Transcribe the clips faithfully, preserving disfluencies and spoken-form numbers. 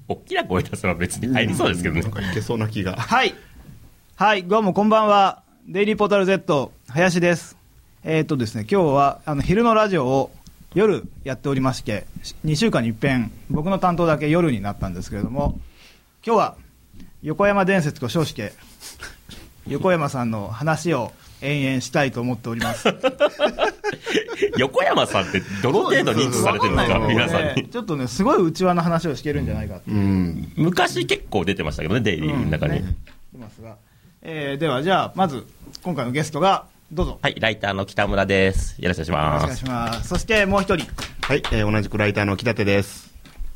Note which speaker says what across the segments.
Speaker 1: 大きな声出せば別に入りそうですけどね、
Speaker 2: なんかいけそうな気が。
Speaker 3: はいはいどうもこんばんは。デイリーポータル Z 林です。えーとですね今日はあの昼のラジオを夜やっておりまして、にしゅうかんに一遍僕の担当だけ夜になったんですけれども、今日は横山伝説と称して横山さんの話を延々したいと思っております
Speaker 1: 横山さんってどの程度認知されてるんですか、皆さんに。
Speaker 3: ちょっとねすごい内輪の話をしてるんじゃないかっていう、うん、
Speaker 1: 昔結構出てましたけどね、デイリーの中に、うんね、
Speaker 3: 出ますが、えー、ではじゃあまず今回のゲストがどうぞ。
Speaker 1: はい、ライターの北村です。よろしくお願いします。
Speaker 3: よろしくお願いします。そしてもう一人、
Speaker 2: はい、えー、同じくライターの木立です。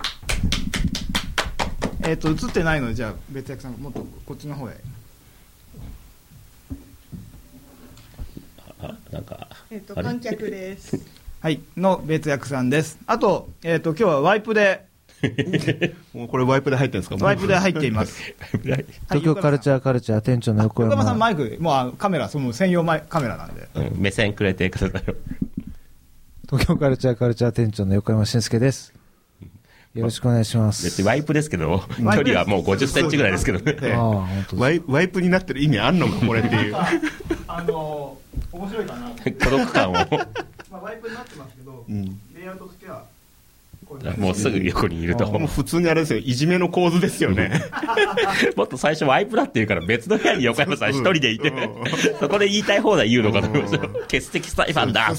Speaker 3: えっ、ー、と映ってないのでじゃあ別役さんもっとこっちの方へ。
Speaker 1: あ、なんか、
Speaker 4: えっ、ー、と観客です
Speaker 3: はいの別役さんです。あとえっ、ー、と今日はワイプで
Speaker 2: もうこれワイプで入ってるんですか。
Speaker 3: ワイプで入っています
Speaker 5: 東京カルチャーカルチャー店長の横山。
Speaker 3: 横山さんマイクもうあのカメラその専用マイカメラなんで、
Speaker 1: うん、目線くれてくださいよ。
Speaker 5: 東京カルチャーカルチャー店長の横山俊介です。よろしくお願いします。
Speaker 1: 別にワイプですけど距離はもうごじゅっセンチぐらいですけどね。
Speaker 2: あ本当ワイワイプになってる意味あんのかこれっていう
Speaker 3: あの面白いかな
Speaker 1: 孤独感をま
Speaker 3: あワイプになってますけど、うん、レイアウトとしては
Speaker 1: もうすぐ横にいると
Speaker 2: もう普通にあれですよ、いじめの構図ですよね
Speaker 1: もっと最初ワイプだっていうから別の部屋に横山さん一人でいてそこで言いたい放題言うのかと思いました。欠席裁判だ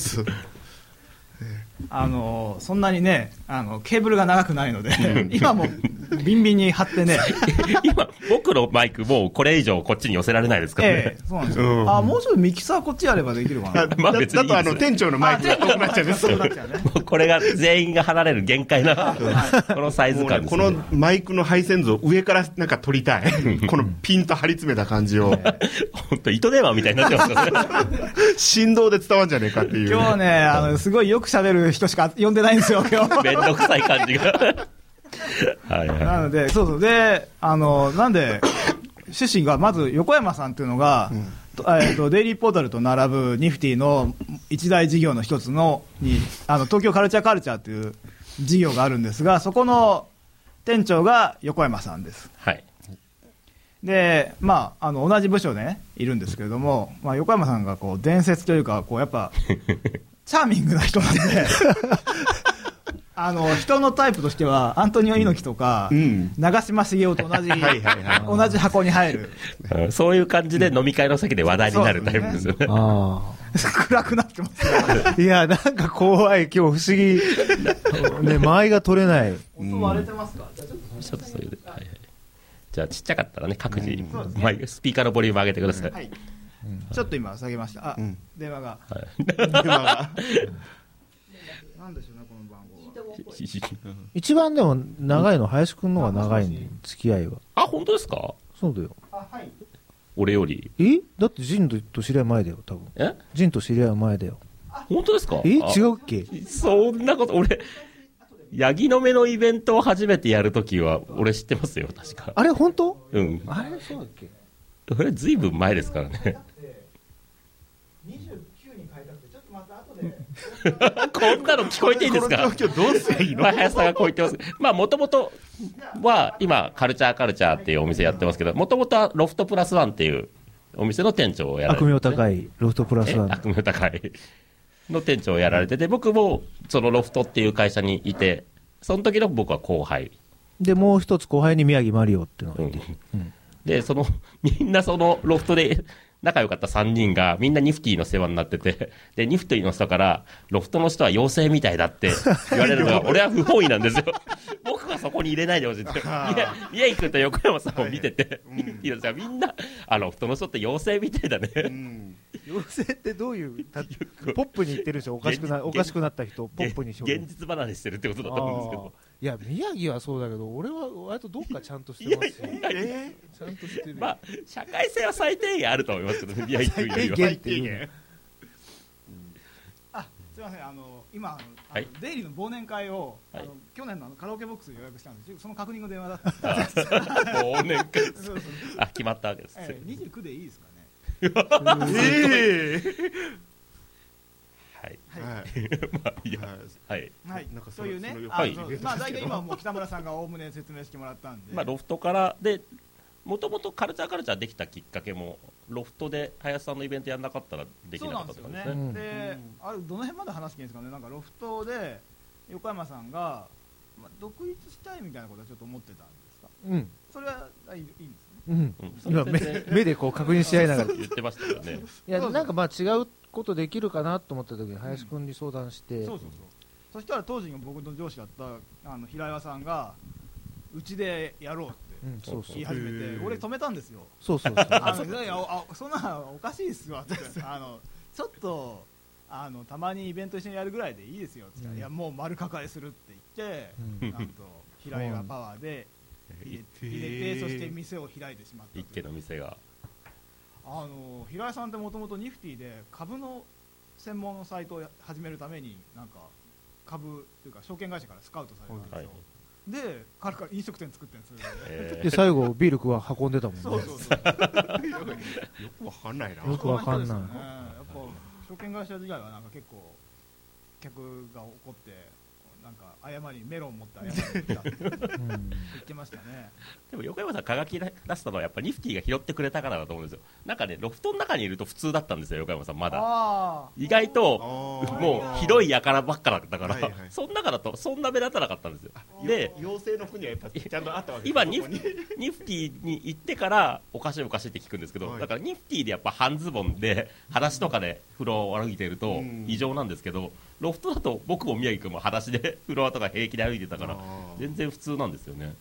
Speaker 3: あのそんなにねあのケーブルが長くないので今もビンビンに張ってね
Speaker 1: 今僕のマイクもうこれ以上こっちに寄せられないですからね、
Speaker 3: ええ、そうなんですよ、うん、あもうちょっとミキサーこっちやればできるかな
Speaker 1: まあ別にいいです。
Speaker 2: だとあの店長のマイクが遠くなっちゃうんですよも
Speaker 1: うこれが全員が離れる限界なこのサイズ感です、ね、
Speaker 2: このマイクの配線図を上からなんか撮りたいこのピンと張り詰めた感じを
Speaker 1: 本当糸電話みたいになってますよね
Speaker 2: 振動で伝わるんじゃねえかっていう。
Speaker 3: 今日ねあのすごいよく喋る人しか呼んでないんですよ今日
Speaker 1: めんどくさい感じがはい、はい、
Speaker 3: なのでそうそうであのなんで趣旨がまず横山さんっていうのが、うんえー、とデイリーポータルと並ぶニフティの一大事業の一つのにあの東京カルチャーカルチャーという事業があるんですが、そこの店長が横山さんです。
Speaker 1: はい。
Speaker 3: でまあ、あの同じ部署で、ね、いるんですけれども、まあ、横山さんがこう伝説というかこうやっぱチャーミングな人なんであの人のタイプとしてはアントニオ猪木とか、うん、長嶋茂雄と同じはいはい、はい、同じ箱に入る
Speaker 1: そういう感じで飲み会の席で話題になるタイプですよね。あ
Speaker 3: 暗くなってます
Speaker 5: ねいやなんか怖い今日不思議ね間合いが取れない。
Speaker 3: 音割れてますか、
Speaker 1: うん、じゃあちょっとちょっとそういう、はいはい、じゃあちっちゃかったらね各自、うんね、スピーカーのボリューム上げてください、うんはい、
Speaker 3: ちょっと今下げました。あ、うん、電話が、はい、電話がなんでしょうねこの番号
Speaker 5: 一番でも長いの林くんの方が長いん付き合いは。
Speaker 1: あ本当ですか。そうだよ。
Speaker 3: あ、はい、
Speaker 1: 俺より
Speaker 5: えだってジンと知り合い前だよ多分。えジンと知り合い前だよ。
Speaker 1: 本当ですか。
Speaker 5: え違うっけ。
Speaker 1: そんなこと俺ヤギの目のイベントを初めてやるときは俺知ってますよ確か。
Speaker 5: あれ本当。
Speaker 1: うん
Speaker 5: あれそうだっけ。
Speaker 1: それずいぶん前ですからねこんなの聞こえていいんですか。
Speaker 2: この状況どうすりゃいいの。
Speaker 1: 林さんがこう言ってます。まあもともとは今カルチャーカルチャーっていうお店やってますけど、もともとはロフトプラスワンっていうお店の店長をやられて、ね、
Speaker 5: 悪名高いロフトプラスワン
Speaker 1: 悪名高いの店長をやられてて、僕もそのロフトっていう会社にいて、その時の僕は後輩
Speaker 5: で、もう一つ後輩に宮城マリオっていうのがいて、
Speaker 1: うんうん、でそのみんなそのロフトで仲良かったさんにんがみんなニフティの世話になってて、でニフティの人からロフトの人は妖精みたいだって言われるのが俺は不本意なんですよ僕はそこに入れないでほしいって宮城君と横山さんを見てて、はい、ニフティの人はみんなあロフトの人って妖精みたいだね、うん、
Speaker 5: 妖精ってどういうポップに言ってるでしょ。おかしくなおかしくなった人をポップにしよう。
Speaker 1: 現実離れしてるってことだと思うんですけど、
Speaker 5: いや宮城はそうだけど俺は割とどっかちゃんとしてますよ。えー、ちゃんとしてる。
Speaker 1: まあ社会性は最低限あると思いますけどね宮城君よりは
Speaker 5: 最低限、うん、
Speaker 3: あすみませんあの今あの、はい、デイリーの忘年会を、はい、あの去年のあのカラオケボックスで予約したんです。その確認の電話だった
Speaker 1: 忘年会そうそうあ決まったわけです、
Speaker 3: えー、にじゅうきゅうでいいですかね
Speaker 2: えー
Speaker 1: ははい。
Speaker 2: はい
Speaker 1: まあ、いや、
Speaker 2: はい
Speaker 1: はい。
Speaker 3: はい
Speaker 2: なんかそ
Speaker 3: というね
Speaker 2: その、
Speaker 3: あ
Speaker 1: はい
Speaker 3: のまあ大体今はもう北村さんがおおむね説明してもらったんで、
Speaker 1: まあ、ロフトからで、もともとカルチャーカルチャーできたきっかけも、ロフトで林さんのイベントやらなかったらでき
Speaker 3: そう
Speaker 1: なか
Speaker 3: なんですよね。
Speaker 1: ったってことですね。
Speaker 5: うん
Speaker 3: で、あれどの辺まで話していいんですかね。なんかロフトで横山さんが、まあ、独立したいみたいなことはちょっと思ってたんですか。
Speaker 5: うん。
Speaker 3: それはいいいいんですね。
Speaker 5: うん。
Speaker 1: うん、それ
Speaker 5: 今目
Speaker 1: 全然
Speaker 5: 目でこう確認し合いながら。い
Speaker 1: 言ってましたよね。
Speaker 5: や、なんかまあ違うことできるかなと思った時に林くんに相談して、
Speaker 3: そうそうそう。そしたら当時の僕の上司だったあの平岩さんがうちでやろうって
Speaker 5: うん、そうそう
Speaker 3: 言い。始めて、
Speaker 2: へー
Speaker 3: 俺止めたんですよ。
Speaker 5: そうそうそう。
Speaker 3: あのいやあそんなおかしいっすわってあのちょっとあのたまにイベント一緒にやるぐらいでいいですよって言ったら、
Speaker 5: うん
Speaker 3: いやもう丸抱えするって言って、
Speaker 5: うん
Speaker 3: なんと平岩パワーで入れ入れて、そして店を開いてしまったという
Speaker 1: 一軒の店が。
Speaker 3: あの平井さんってもともとニフティで株の専門のサイトを始めるためになんか株というか証券会社からスカウトされたんですよ、で彼から飲食店作ってるんですよ、
Speaker 1: え
Speaker 5: で、最後ビールクは運んでたもんね。
Speaker 3: そうそうそう
Speaker 2: よくわかんないな。
Speaker 5: よくわかんない
Speaker 3: そうなんですよねやっぱ証券会社時代はなんか結構客が怒ってなんか謝りメロン持って謝りに来たって言
Speaker 5: うん
Speaker 3: ってましたね。
Speaker 1: でも横山さん、輝き出したのはやっぱニフティが拾ってくれたからだと思うんですよ。なんかね、ロフトの中にいると普通だったんですよ、横山さん、まだ。
Speaker 3: あ
Speaker 1: 意外と、
Speaker 2: あー
Speaker 1: もうひどいやからばっかだったから、
Speaker 2: はいはい
Speaker 1: そん中だとそんな目立たなかったんですよ。で、
Speaker 2: 妖精の国はやっぱちゃんとあったわけです
Speaker 1: 今ニフ
Speaker 2: そこに
Speaker 1: ニフティに行ってからおかしいおかしいって聞くんですけど、
Speaker 2: はい
Speaker 1: だからニフティでやっぱ半ズボンで裸足とかで風呂を歩いていると
Speaker 2: うん
Speaker 1: 異常なんですけど、ロフトだと僕も宮城君も裸足で風呂とか平気で歩いてたから
Speaker 2: あー
Speaker 1: 全然普通なんですよね。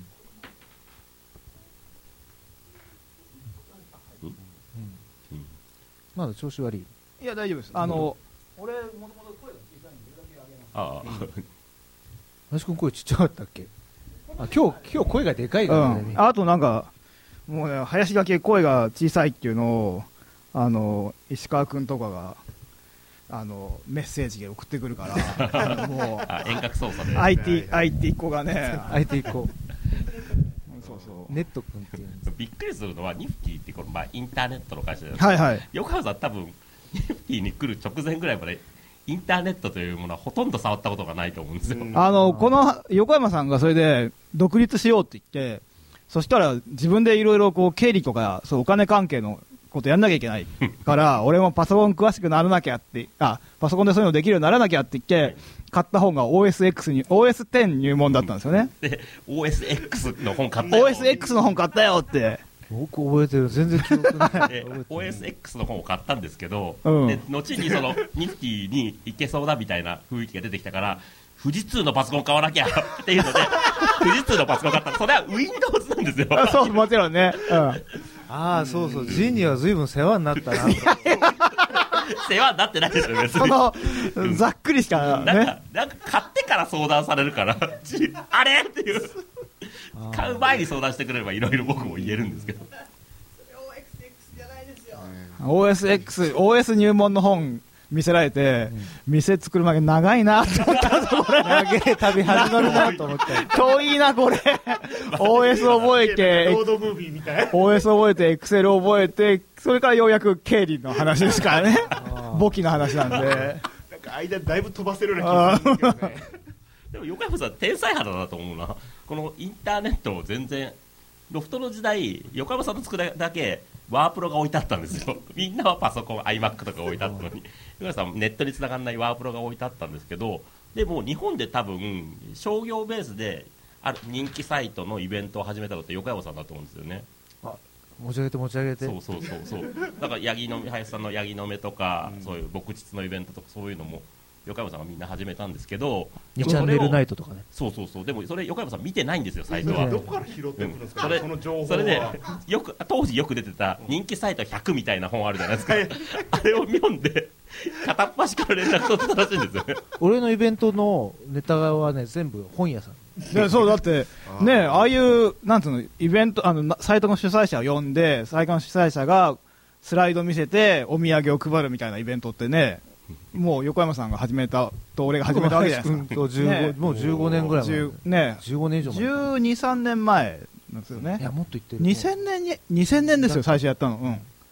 Speaker 5: うん
Speaker 1: うん
Speaker 5: まだ調子悪い。
Speaker 3: いや大丈夫です。あの、俺もともと声が小さいんでそれだけ上げます。
Speaker 1: ああ、
Speaker 5: 林くん声ちっちゃかったっけ？あ、今日今日声がでかいからね。
Speaker 3: うん、あとなんかもうね林だけ声が小さいっていうのをあの石川君とかがあのメッセージで送ってくるからもう
Speaker 1: あ遠隔操作で
Speaker 3: アイティー アイティー 子がね
Speaker 5: 相手行こ
Speaker 3: そうそう
Speaker 5: う。ネットくんっていうんです。
Speaker 1: びっくりするのはニフティってこの、まあ、インターネットの会社じゃないですか。
Speaker 3: はいはい
Speaker 1: 横山さん多分ニフティに来る直前ぐらいまでインターネットというものはほとんど触ったことがないと思うんですよ。
Speaker 2: うん
Speaker 3: あのこの横山さんがそれで独立しようって言ってそしたら自分でいろいろこう経理とかそうお金関係のことやんなきゃいけないから俺もパソコン詳しくならなきゃってあパソコンでそういうのできるようにならなきゃって言って買った本が オーエスエックス に オーエステン 入門だったんですよね。
Speaker 1: で オーエスエックス の本買ったよ
Speaker 3: オーエスエックス の本買ったよって
Speaker 5: 僕覚えてる。全然記憶ない。
Speaker 1: で オーエスエックス の本を買ったんですけど、
Speaker 3: うん
Speaker 1: で後にそのニフティに行けそうだみたいな雰囲気が出てきたから富士通のパソコン買わなきゃっていうので富士通のパソコン買ったらそれは Windows なんですよ。
Speaker 3: あそうもちろんね、うん、
Speaker 5: ああ、そうそう。ジンには随分世話になったな。
Speaker 1: 世話になってないですよ別に。
Speaker 3: そのざっくりしか
Speaker 1: なんか
Speaker 3: ね
Speaker 1: なんか買ってから相談されるからちあれっていう買う前に相談してくれればいろいろ僕も言えるんですけど。
Speaker 4: オーエスエックス じゃないですよ。
Speaker 3: オーエスエックス オーエス 入門の本見せられて、店作るまで長いなって思ったんですよこれ
Speaker 5: 長え旅始まるなと思ったよ。
Speaker 3: 遠いなこれオーエス 覚えて
Speaker 2: ロードムービーみたい
Speaker 3: オーエス 覚えて エクセル 覚えてそれからようやく経理の話ですからね簿記の話なんで
Speaker 2: なんか間だいぶ飛ばせるような気がするんですけどね
Speaker 1: でも横山さん天才肌だなと思うな。このインターネットを全然ロフトの時代横山さんの作るだけワープロが置いてあったんですよ。みんなはパソコン iMac とか置いてあったのに横山さんネットに繋がらないワープロが置いてあったんですけど、でも日本で多分商業ベースである人気サイトのイベントを始めたのって横山さんだと思うんですよね。
Speaker 5: 持ち上げて持ち上げて。
Speaker 1: そうそうそうそうだからヤギの林さんのヤギの目とか、そういう牧畜のイベントとかそういうのも横山さんがみんな始めたんですけど、
Speaker 5: にチャンネルナイ
Speaker 1: ト
Speaker 5: トとかね。
Speaker 1: そうそうそうでもそれ横山さん見てないんですよサイトは。
Speaker 2: どこから拾ってくるんですか、
Speaker 1: それ
Speaker 2: その情報は。
Speaker 1: それでよく当時よく出てた人気サイトひゃくみたいな本あるじゃないですかあれを読んで片っ端から連絡取ってたらしいんですよね。
Speaker 5: 俺のイベントのネタはね、全部本屋さん。
Speaker 3: でそうだってねああいうなんつうのイベントあのなサイトの主催者を呼んでサイトの主催者がスライド見せてお土産を配るみたいなイベントってねもう横山さんが始めたと俺が始めたわけじゃないですか
Speaker 5: とじゅうご
Speaker 3: ね
Speaker 5: もうじゅうごねんぐらい前。
Speaker 3: じゅうね
Speaker 5: じゅうごねん以上前。
Speaker 3: じゅうに、さんねんまえなんですよね
Speaker 5: いや、もっと言ってる。
Speaker 3: にせんねんににせんねんですよ最初やったのうん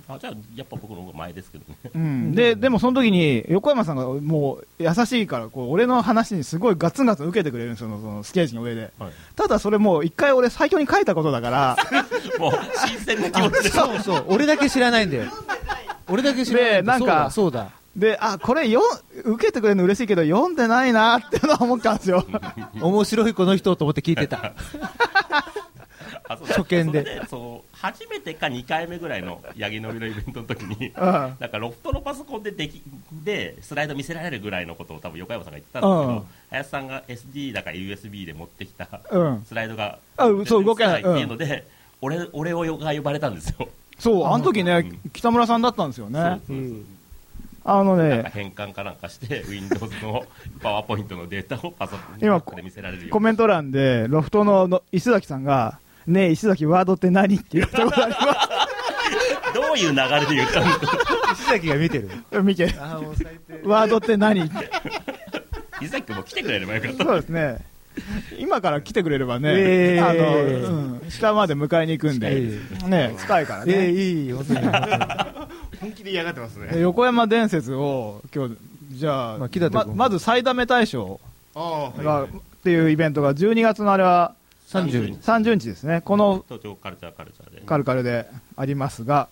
Speaker 1: あ、じゃあやっぱ僕の方が前ですけどね。
Speaker 3: うん、ででもその時に横山さんがもう優しいからこう俺の話にすごいガツンガツン受けてくれるんですよ、そのステージの上で、はい、ただそれもう一回俺サイトに書いたことだから
Speaker 1: もう新鮮な気持ちで
Speaker 5: そうそう俺だけ知らないんだよ俺だけ知らないんだよ。
Speaker 3: でなんか
Speaker 5: そうだそうだ
Speaker 3: で、あ、これよ受けてくれるの嬉しいけど読んでないなっていうのは思ったんですよ
Speaker 5: 面白いこの人と思って聞いてた
Speaker 1: あ、そう
Speaker 5: 初見で、
Speaker 1: ね、そう初めてかにかいめぐらいの八木のみのイベントの時に、
Speaker 3: うん、なん
Speaker 1: かロフトのパソコンでできでスライド見せられるぐらいのことを多分横山さんが言ってたんですけど、うん、林さんが エスディー だか ユーエスビー で持ってきたスライドが、
Speaker 3: うん、そう動けない
Speaker 1: っていうので、うん、俺, 俺をが呼ばれたんですよ。
Speaker 3: そうあの時ね、うん、北村さんだったんですよね。そうそうそう、うんあのね、
Speaker 1: なんか変換かなんかして Windows のパワーポイントのデータをパソコンで見せられるように。
Speaker 3: コメント欄でロフトのの石崎さんがねえ石崎ワードって何って言ったことあります
Speaker 1: どういう流れで言ったの
Speaker 5: 石崎が見てる
Speaker 3: 見てるあもう最低ワードって何って
Speaker 1: 石崎君も来てくれればよかった。
Speaker 3: そうですね今から来てくれればね、えーあのうん、下まで迎えに行くんで、えー、ね近いからね、
Speaker 5: えー、いいよ
Speaker 2: 本気で嫌がってますね。
Speaker 3: 横山伝説を今日じゃあ、まあ、ま, まず最ダメ大賞が、はいはい、っていうイベントがじゅうにがつのあれはさんじゅうにちですね。この
Speaker 1: 東京カルチャーカルチャーで
Speaker 3: カルカルでありますが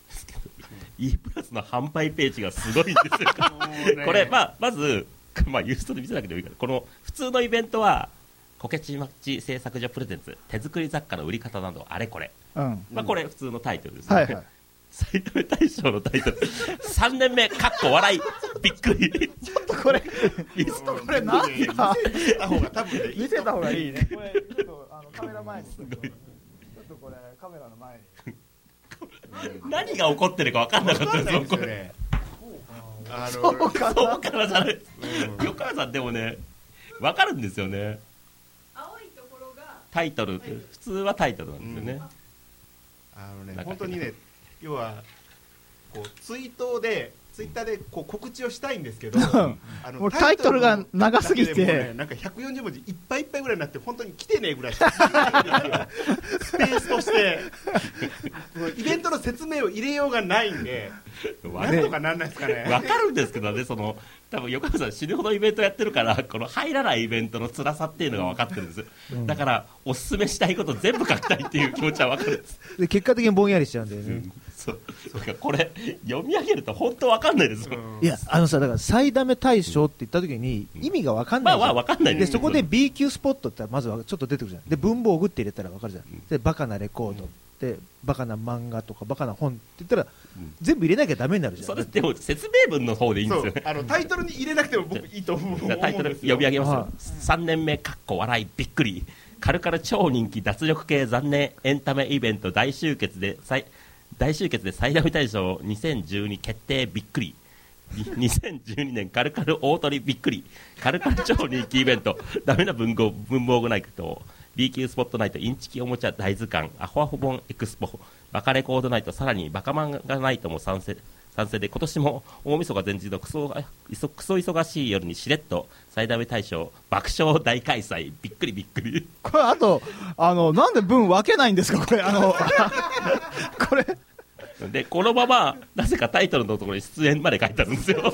Speaker 1: E プラスの販売ページがすごいんですよこれ、まあ、まず、まあ、ユーストで見せなくてもいいからこの普通のイベントはこけちまち製作所プレゼンツ手作り雑貨の売り方などあれこれ、うんまあ、これ普通のタイトルですね、はいはい最ダメ大賞のタイトルさんねんめかっこ笑いびっくり
Speaker 3: ちょっとこれちょっとこれ何だ
Speaker 2: 見せた方が多分ね
Speaker 3: 見せた方がいいねこれちょっとあのカメラ前にちょっとこれカメラの前
Speaker 1: に何が起こってるか分かんなかったですよこれ
Speaker 3: あのそうかな
Speaker 1: そうかなじゃない横川さんでもね分かるんですよね。
Speaker 4: 青いところが
Speaker 1: タイトル普通はタイトルなんですよね、うん、
Speaker 2: あのね本当にね要はこうツイートでツイッターでこう告知をしたいんですけど
Speaker 3: あのタイトルが長すぎて、
Speaker 2: ね、なんかひゃくよんじゅうもじいっぱいいっぱいぐらいになって本当に来てねえぐらいしかスペースとしてイベントの説明を入れようがないんでなんとかなんないですかね。
Speaker 1: 分かるんですけどねその多分横山さん死ぬほどイベントやってるからこの入らないイベントの辛さっていうのが分かってるんです、うん、だからおすすめしたいこと全部書きたいっていう気持ちは分かるんです
Speaker 5: で結果的にぼんやりしちゃうんだよね、うん、
Speaker 1: そうそうこれ読み上げると本当分かんないですよ、
Speaker 5: うん、いやあのさだから最ダメ大賞って言った時に意味が分かんない、
Speaker 1: うん、まあまあ分かんない
Speaker 5: でそこで B 級スポットってまずはちょっと出てくるじゃんで文房具って入れたら分かるじゃんでバカなレコード、うんでバカな漫画とかバカな本って言ったら、うん、全部入れなきゃダメになるじゃん。
Speaker 1: それでも説明文の方でいいんですよね。
Speaker 2: あのタイトルに入れなくても僕いいと思う。
Speaker 1: タイトル読み上げますよ、うん、さんねんめかっこ笑いびっくりカルカル超人気脱力系残念エンタメイベント大集結で最大集結で最ダメ大賞にせんじゅうに決定びっくりにせんじゅうにねんカルカル大取りびっくりカルカル超人気イベントダメな文豪文房具ナイト B 級スポットナイトインチキおもちゃ大図鑑アホアホ本エクスポバカレコードナイトさらにバカ漫画ナイトも参戦賛成で今年も大晦日前日のクソクソ忙しい夜にしれっと最ダメ大賞爆笑大開催びっくりびっくり
Speaker 3: これあとあのなんで文分けないんですかこれあのこれ
Speaker 1: でこのままなぜかタイトルのところに出演まで書いてあるんですよ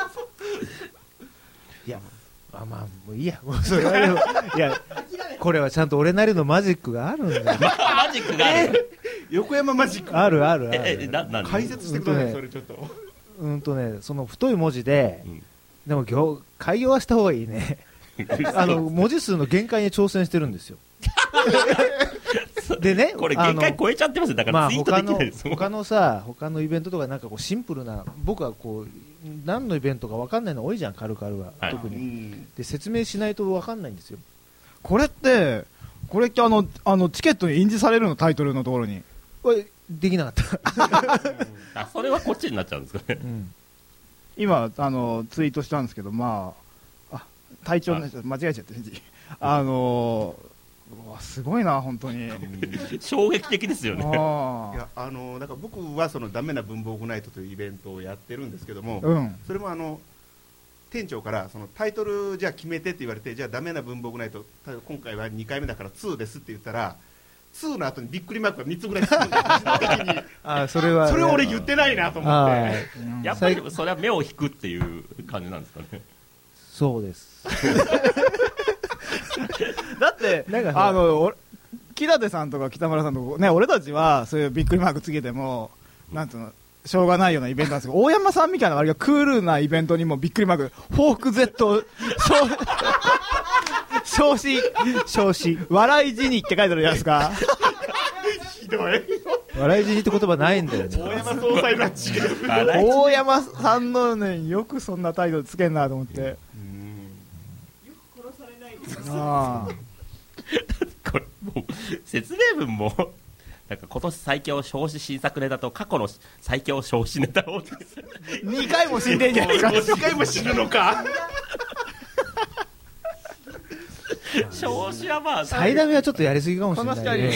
Speaker 5: いやあまあもういいやもうそれはいやこれはちゃんと俺なりのマジックがあるんだよ
Speaker 1: マジックがある
Speaker 2: 横山マジック
Speaker 5: あるあるある
Speaker 1: ええななん
Speaker 2: 解説してください、うん、それちょっと
Speaker 5: うんとねその太い文字で、うん、でも行開業はした方がいいねあの文字数の限界に挑戦してるんですよでね
Speaker 1: これ限界超えちゃってますよだからツイートできないです、
Speaker 5: まあ、他の他のさ他のイベントとかなんかこうシンプルな僕はこう何のイベントか分かんないの多いじゃんカルカルは、はい、特にで説明しないと分かんないんですよ
Speaker 3: これってこれってあのあのチケットに印字されるのタイトルのところに
Speaker 5: これできなかった
Speaker 1: あそれはこっちになっちゃうんですかね、うん、
Speaker 3: 今あのツイートしたんですけどまああ体調の間違えちゃってあのうわすごいな本当に
Speaker 1: 衝撃的ですよね
Speaker 2: あいやあのなんか僕はそのダメな文房具ナイトというイベントをやってるんですけども、うん、それもあの店長からそのタイトルじゃあ決めてって言われてじゃあダメな文房具ナイト今回はにかいめだからツーですって言ったらツーの後にびっくりマークがみっつぐらいつくんで的に
Speaker 5: あそれは
Speaker 2: それを俺言ってないなと思って、
Speaker 1: やっぱりそれは目を引くっていう感じなんですかね。
Speaker 5: そうです
Speaker 3: だって
Speaker 5: なんか
Speaker 3: あの俺木立さんとか北村さんとかね、俺たちはそういうびっくりマークつけてもなんつうのしょうがないようなイベントなんですけど、大山さんみたいな割がクールなイベントにもびっくりマークフォーク Z 少子
Speaker 5: 少子
Speaker 3: 笑い死にって書いてあるじゃないですか。
Speaker 2: ひどい
Speaker 5: 笑い死にって言葉ないんだよね。
Speaker 2: 大山総裁が違う
Speaker 3: 大山さんのねよくそんな態度つけんなと思って、
Speaker 4: よく殺されないです
Speaker 3: あ
Speaker 1: これもう説明文もなんか今年最強少子新作ネタと過去の最強少子ネタを
Speaker 3: にかいも死んでんじゃないですか。
Speaker 2: にかいも死ぬのか
Speaker 1: 少子はまあ
Speaker 5: 最ダメはちょっとやりすぎかもしれないね。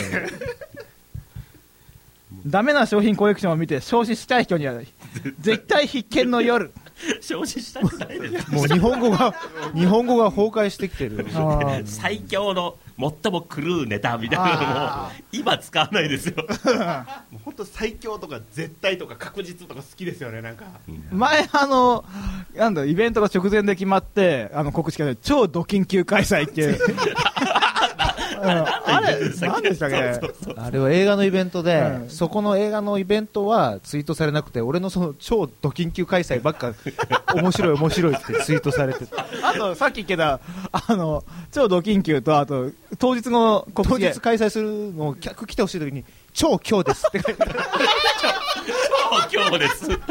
Speaker 3: ダメな商品コレクションを見て消費したい人には絶対必見の夜。
Speaker 1: 少子したくないです。
Speaker 5: もう日本語が日本語が崩壊してきてる。
Speaker 1: 最強の最も狂うネタみたいなのも今使わないですよ。
Speaker 2: 本当最強とか絶対とか確実とか好きですよね。なんか
Speaker 3: 前あのなんだイベントが直前で決まってあの告知が超ド緊急開催っていうあれ何でしたっけ。
Speaker 1: そうそうそう
Speaker 5: あれは映画のイベントで、
Speaker 3: うん
Speaker 5: そこの映画のイベントはツイートされなくて、俺のその超ド緊急開催ばっか面白い面白いってツイートされてた。
Speaker 3: あとさっき言ったあの超ド緊急とあと当日の告
Speaker 5: 当
Speaker 3: 知で
Speaker 5: 日開催するのを客来てほしい時に超今日ですって書いてある。
Speaker 1: 超今日です。
Speaker 3: 日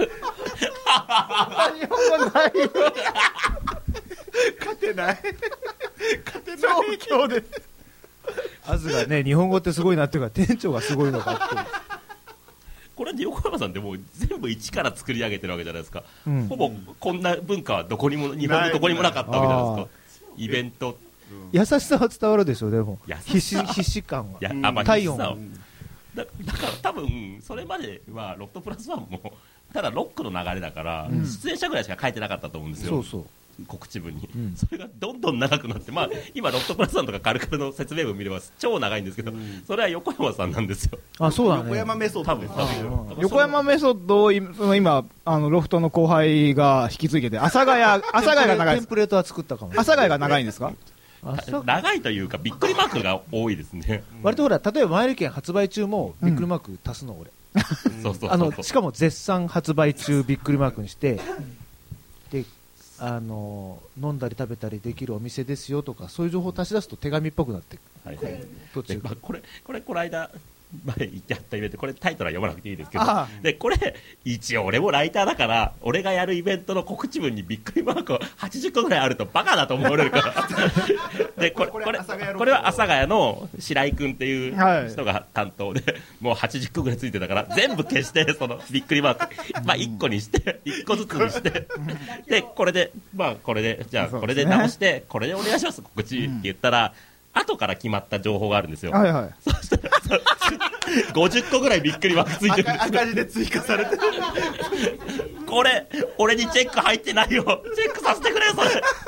Speaker 3: 本語ないよ。
Speaker 2: 勝てない勝てない
Speaker 3: 超今日です。
Speaker 5: アズがね日本語ってすごいなっていうか店長がすごいのかっていう。
Speaker 1: これで横山さんってもう全部一から作り上げてるわけじゃないですか、
Speaker 5: うん、
Speaker 1: ほぼこんな文化はどこにも日本でどこにもなかったわけじゃないですか。イベント
Speaker 5: 優しさは伝わるでしょ。でも
Speaker 1: 優しさ
Speaker 5: 必死必死感は。
Speaker 1: いや、あ、まあ、
Speaker 5: 体温
Speaker 1: 必死さをだ, だから多分それまではロフトプラスワンもただロックの流れだから、
Speaker 5: うん、
Speaker 1: 出演者ぐらいしか書いてなかったと思うんですよ。
Speaker 5: そうそう
Speaker 1: 告知文に、
Speaker 5: うん、
Speaker 1: それがどんどん長くなって、まあ、今ロフトプラスワンとかカルカルの説明文見れば超長いんですけど、うん、それは横山さんなんですよ。
Speaker 5: あ、そうだね。
Speaker 2: 横山メソッドです。
Speaker 1: 多分多分
Speaker 3: 横山メソッドをその今あのロフトの後輩が引き継いでて、阿佐ヶ谷阿佐ヶ谷が長いです。
Speaker 5: テンプレートは作ったかも。
Speaker 3: 阿佐ヶ谷が長いんですか。
Speaker 1: 長いというかびっくりマークが多いですね。
Speaker 5: 割とほら例えばマイル券発売中もびっくりマーク足すの俺。
Speaker 1: そうそうそうそう。
Speaker 5: あのしかも絶賛発売中びっくりマークにしてで。あの飲んだり食べたりできるお店ですよとかそういう情報を足し出すと手紙っぽくなって、
Speaker 1: はい、
Speaker 5: 途中
Speaker 1: まあ、これこれこの間前言ってあったイベント、これタイトルは読まなくていいですけど、
Speaker 3: ああ
Speaker 1: でこれ一応俺もライターだから俺がやるイベントの告知文にびっくりマークをはちじゅっこぐらいあるとバカだと思われるからでこれこれこれは阿佐ヶ谷の白井君っていう人が担当で、もうはちじゅっこぐらいついてたから全部消してそのびっくりマーク、まあ、いっこにしていっこずつにしてでこれでまあこれでじゃあこれで直してこれでお願いします告知って言ったら、後から決まった情報があるんですよ。
Speaker 3: はいはい。
Speaker 1: そしたらごじゅっこぐらいびっくりマークついてるんですよ。
Speaker 2: 赤字で追加されてる
Speaker 1: これ俺にチェック入ってないよ、チェックさせてくれよそれ。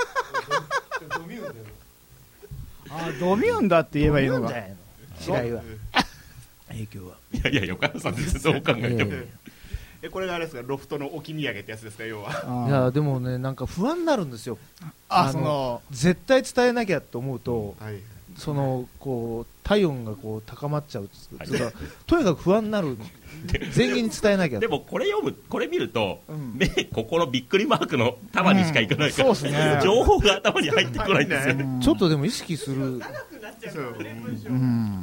Speaker 3: あ、ドミューンだって言えばいいのか。
Speaker 5: 白井は影響は。
Speaker 1: いやいや横山さんですどう考えても、
Speaker 5: え
Speaker 2: えこれがあれですか、ロフトの置き土産ってやつですか、要は。
Speaker 5: いやでもねなんか不安になるんですよ。
Speaker 3: あ、
Speaker 5: の
Speaker 3: その
Speaker 5: 絶対伝えなきゃと思うと、
Speaker 2: はい、
Speaker 5: そのこう体温がこう高まっちゃうつ、
Speaker 1: はい、
Speaker 5: つかとにかく不安になる。全員に伝えなきゃ。
Speaker 1: でもこれ読むこれ見ると、
Speaker 3: うん、
Speaker 1: 目ここのびっくりマークの束にしかいかないから、
Speaker 3: うんそうっすね、
Speaker 1: 情報が頭に入ってこないんですよ、
Speaker 3: うん
Speaker 5: ちょっとでも意識する。
Speaker 2: そう、
Speaker 3: うん、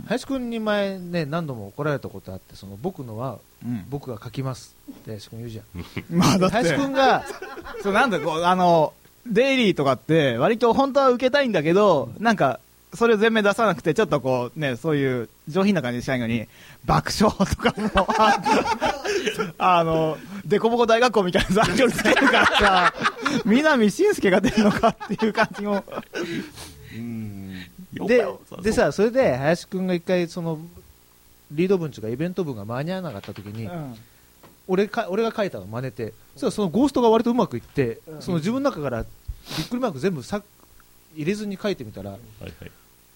Speaker 5: 林くんに前ね何度も怒られたことあって、その僕のは、うん、僕が書きますって林くん言うじゃん。
Speaker 3: まあだって
Speaker 5: 林くんが
Speaker 3: そうなんだこうあのデイリーとかって割と本当は受けたいんだけど、なんかそれを全面出さなくてちょっとこうねそういう上品な感じにしたいのに爆笑とかもあのデコボコ大学校みたいな残業つけるからさ南信介が出るのかっていう感じも
Speaker 2: うん
Speaker 5: ででさそれで林くんが一回そのリード文とかイベント文が間に合わなかった時に、うん、俺か俺が書いたの真似て、そしたらそのゴーストが割とうまくいって、うん、その自分の中からびっくりマーク全部さ入れずに書いてみたら、はいはい、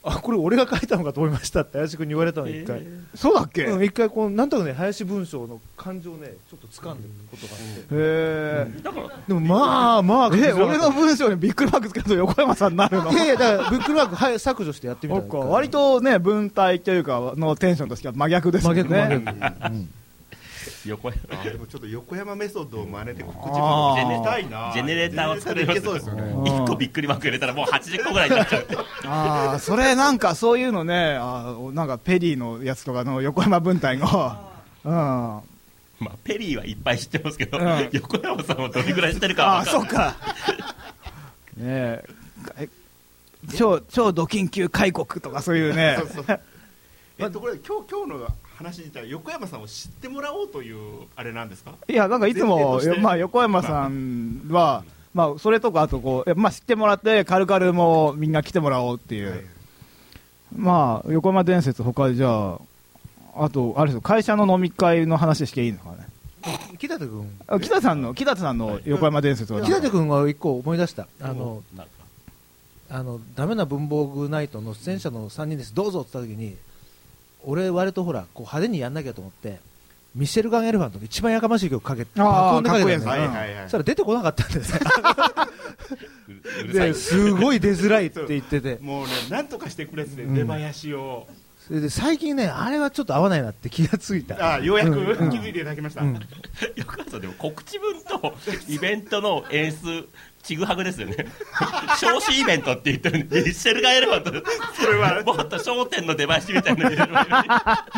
Speaker 5: あこれ俺が書いたのかと思いましたって林君に言われたの一回、
Speaker 1: え
Speaker 3: そうだっけ、
Speaker 5: うん、一回こうなんとなくね林文章の感情をねちょっと掴んでることがあって、
Speaker 3: へえ、
Speaker 1: だから
Speaker 5: でもまあまあ
Speaker 3: え俺の文章にビックリマークつけると横山さんになるの？
Speaker 5: いやいやだからブックマークはい削除してやってみたら
Speaker 3: そっか、割とね文体というかのテンションとしては真逆ですもんね。
Speaker 5: 真逆真逆、うん
Speaker 1: 横山
Speaker 2: あでもちょっと横山メソッドを真似て告知
Speaker 3: あー
Speaker 2: 文したいな。
Speaker 1: ジェネレーターを作れます
Speaker 2: いけそうですよね。
Speaker 3: ん
Speaker 1: いっこびっくりマーク入れたらもうはちじゅっこぐらいになっちゃう
Speaker 3: ああ、それなんかそういうのね、あーなんかペリーのやつとかの横山文体の、うん、あ
Speaker 1: まあペリーはいっぱい知ってますけど、
Speaker 3: うん
Speaker 1: 横山さんはどれぐらい知ってるか
Speaker 3: あー、
Speaker 1: は分かんない。
Speaker 3: そうか。ねえ、え超超ド緊急開国とかそういうね。
Speaker 2: そうそうえっとこれ今日今日の話自体横山さんを知ってもらおうというあれなんですか？
Speaker 3: いやなんかいつも
Speaker 2: 前提として
Speaker 3: まあ横山さんはまあそれとかあとこうまあ知ってもらってカルカルもみんな来てもらおうっていう、
Speaker 2: はい
Speaker 3: まあ横山伝説他じゃああとあれですよ会社の飲み会の話していいのかね。
Speaker 5: 木立君
Speaker 3: あ北さんの北さんの横山伝説は
Speaker 5: 木立君は一個思い出したあの
Speaker 1: なんか
Speaker 5: あのダメな文房具ナイトの出演者のさんにんですどうぞって言った時に俺割とほらこう派手にやんなきゃと思ってミシェルガン・エレファントの一番やかましい曲かけて
Speaker 3: あー
Speaker 5: 爆音でかけたんです
Speaker 3: かっこいいやつ
Speaker 2: はいはいはい
Speaker 5: そしたら出てこなかったんです
Speaker 1: ううるさい
Speaker 5: ですごい出づらいって言ってて
Speaker 2: もうねなんとかしてくれって
Speaker 5: うん
Speaker 2: 出囃子を、
Speaker 5: それで最近ねあれはちょっと合わないなって気がついた
Speaker 2: あようやく
Speaker 5: うん
Speaker 2: 気づいていただきました、
Speaker 5: うん
Speaker 1: 横山さんでも告知文とイベントの演出ちぐはぐですよね少子イベントって言ってるんでミッシェルガン・エレファントそれはもっと商店の出囃子みたいなの入れればいいのに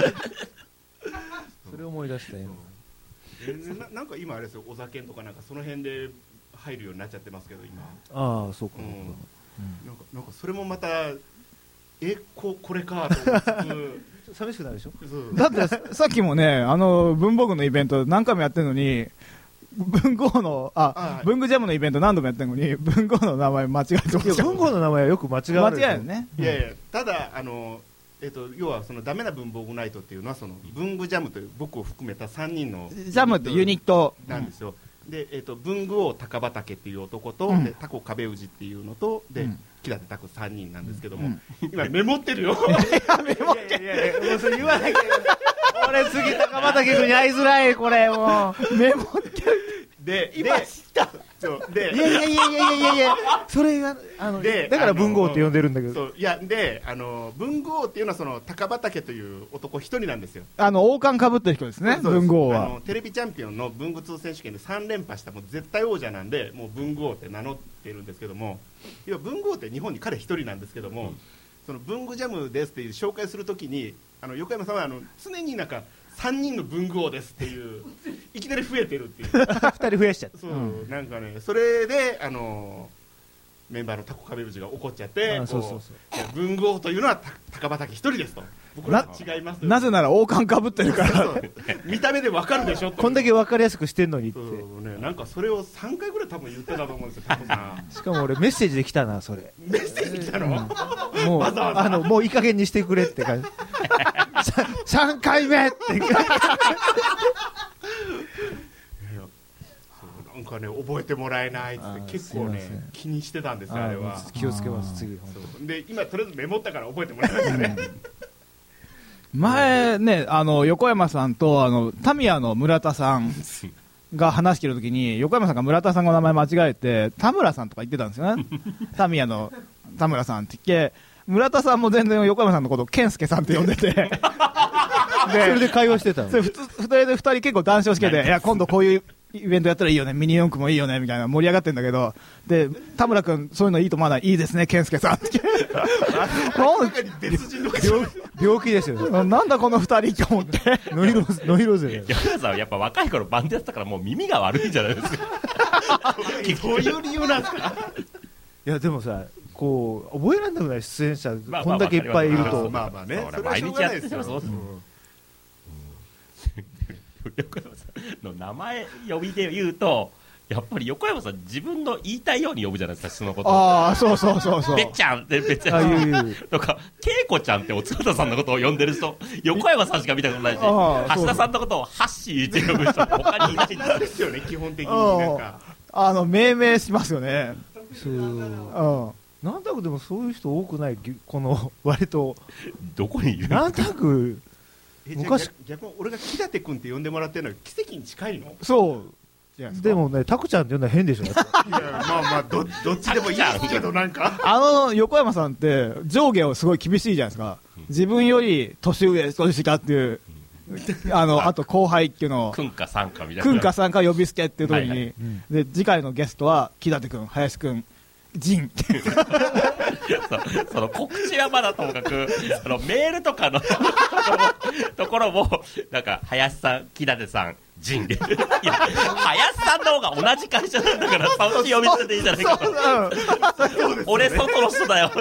Speaker 5: それを思い出した今
Speaker 2: えななんか今あれですよお酒とかなんかその辺で入るようになっちゃってますけど今、
Speaker 5: ああそうか
Speaker 2: うん
Speaker 5: そうか
Speaker 2: なんかなんかそれもまたえここれかと思いつ
Speaker 5: 寂しくなるでしょ
Speaker 2: つそう
Speaker 3: だってささっきもねあの文房具のイベント何回もやってるのに文豪のあ、
Speaker 2: はい
Speaker 3: 文具ジャムのイベント何度もやってるのに文豪の名前間違えてま
Speaker 5: いや
Speaker 3: した
Speaker 5: 文豪の名前はよく間違われる
Speaker 3: 間違えるね
Speaker 2: いやいやただあのえっと要はそのダメな文房具ナイトっていうのはその文具ジャムという僕を含めたさんにんの
Speaker 3: ジャムってユニット
Speaker 2: なんですよ、で、えっと文具王高畑っていう男と、
Speaker 3: うん
Speaker 2: でタコ壁氏っていうのとで、
Speaker 3: うん
Speaker 2: 木立拓さんにんなんですけども、
Speaker 3: うん
Speaker 2: 今メモってるよ
Speaker 5: メモっていやいやいやもうそれ言わなきゃ俺次高畑君に会いづらいこれもうメモって
Speaker 2: で今知ったそうで
Speaker 5: いやいやいやいやいやいやいやそれがあの
Speaker 2: で
Speaker 5: だから文豪って呼んでるんだけど
Speaker 2: そういやであの文具王っていうのはその高畑という男一人なんですよ
Speaker 3: あの王冠かぶってる人ですね
Speaker 2: そうです
Speaker 3: 文豪は
Speaker 2: あのテレビチャンピオンの文具通選手権でさん連覇したもう絶対王者なんでもう文具王って名乗ってるんですけども要は文具王って日本に彼一人なんですけども、その文具ジャムですっていう紹介するときにあの横山さんはあの常になんかさんにんの文具王ですっていういきなり増えてるっていう
Speaker 5: ふたり増やしちゃった
Speaker 2: そう、なんかねそれであのメンバーのタコ壁氏が怒っちゃって
Speaker 5: あ
Speaker 2: こ
Speaker 5: そうそうそう
Speaker 2: いや文具王というのはた高畑一人ですと僕らは違います
Speaker 3: なぜなら王冠かぶってるから
Speaker 2: そう見た目でわかるでしょって
Speaker 5: こんだけ分かりやすくしてんのにって
Speaker 2: そうね、なんかそれをさんかいぐらい多分言ってたと思うんですよ、タコさん。
Speaker 5: しかも俺メッセージで来たなそれ
Speaker 2: メッセージ来たの、
Speaker 5: もう
Speaker 2: わざわざ
Speaker 5: あのもういい加減にしてくれって感じさんかいめって
Speaker 2: そうなんかね、覚えてもらえないっつって
Speaker 5: あー
Speaker 2: 結構ね
Speaker 5: すいません
Speaker 2: 気にしてたんですよ、あれは
Speaker 5: あ。気をつけます次本当
Speaker 2: そうで、今とりあえずメモったから覚えてもらいましたね。
Speaker 3: 前ねあの横山さんとあのタミヤの村田さんが話してる時に横山さんが村田さんの名前間違えて田村さんとか言ってたんですよねタミヤの田村さんって言って村田さんも全然横山さんのことを健介さんって呼んでてで
Speaker 5: それで会話してたの
Speaker 3: それ普通二人で二人結構談笑してていや今度こういうイベントやったらいいよねミニ四駆もいいよねみたいな盛り上がってんだけどで田村君そういうのいいと思わないいいですね健介さんってなん
Speaker 2: 中に別人の方
Speaker 5: 病病気ですよね
Speaker 3: ななんだこの二人って思って
Speaker 5: ノイローゼノイローゼだよ
Speaker 1: 横山さんはやっぱ若い頃バンドやってたからもう耳が悪いんじゃないですか
Speaker 2: そういう理由なんですか。
Speaker 5: いやでもさこう覚えられなくない出演者
Speaker 1: まあ
Speaker 5: こんだけいっぱいいる
Speaker 1: まあ
Speaker 5: と
Speaker 2: まあまあね、
Speaker 1: そ
Speaker 2: それはしょう
Speaker 1: れ毎日やっ
Speaker 2: がないですよ。
Speaker 1: てたらそうです横山さんの名前呼びで言うとやっぱり横山さん自分の言いたいように呼ぶじゃないですか人のことを
Speaker 3: ああそうそうそうそう
Speaker 1: べっちゃんってべっちゃ
Speaker 5: あいうん言う
Speaker 1: とかけいこちゃんっておつかたさんのことを呼んでる人横山さんしか見たことないし
Speaker 3: ああ
Speaker 1: 橋田さんのことをハッシーって呼ぶ人他にいないん
Speaker 2: なんですよね、基本的になんか。
Speaker 3: あの命名しますよね
Speaker 5: そう
Speaker 3: うん
Speaker 5: なんとなくでもそういう人多くない、この割と
Speaker 1: どこにいる
Speaker 5: なんとなく
Speaker 2: えじゃあ
Speaker 5: 昔
Speaker 2: 逆逆に俺が木立君って呼んでもらってるのは奇跡に近いの？
Speaker 3: そうじゃないですか。
Speaker 5: でもね、タクちゃんって呼んだら変でしょだって
Speaker 2: いやまあまあどどっちでもいいですけどなんか
Speaker 3: あの横山さんって上下をすごい厳しいじゃないですか。自分より年上年下っていうあのあと後輩っていうのを
Speaker 1: 君かさんかみたいな。
Speaker 3: 君かさんか呼び捨てっていう時に、
Speaker 1: はいはい
Speaker 3: で次回のゲストは木立君、林君、仁
Speaker 1: そその告知はまだともかくそのメールとかのところもなんか林さん、木立さん、仁でいや林さんの方が同じ会社なんだからそっち呼び捨てていいじゃないかと。俺外の人だよ。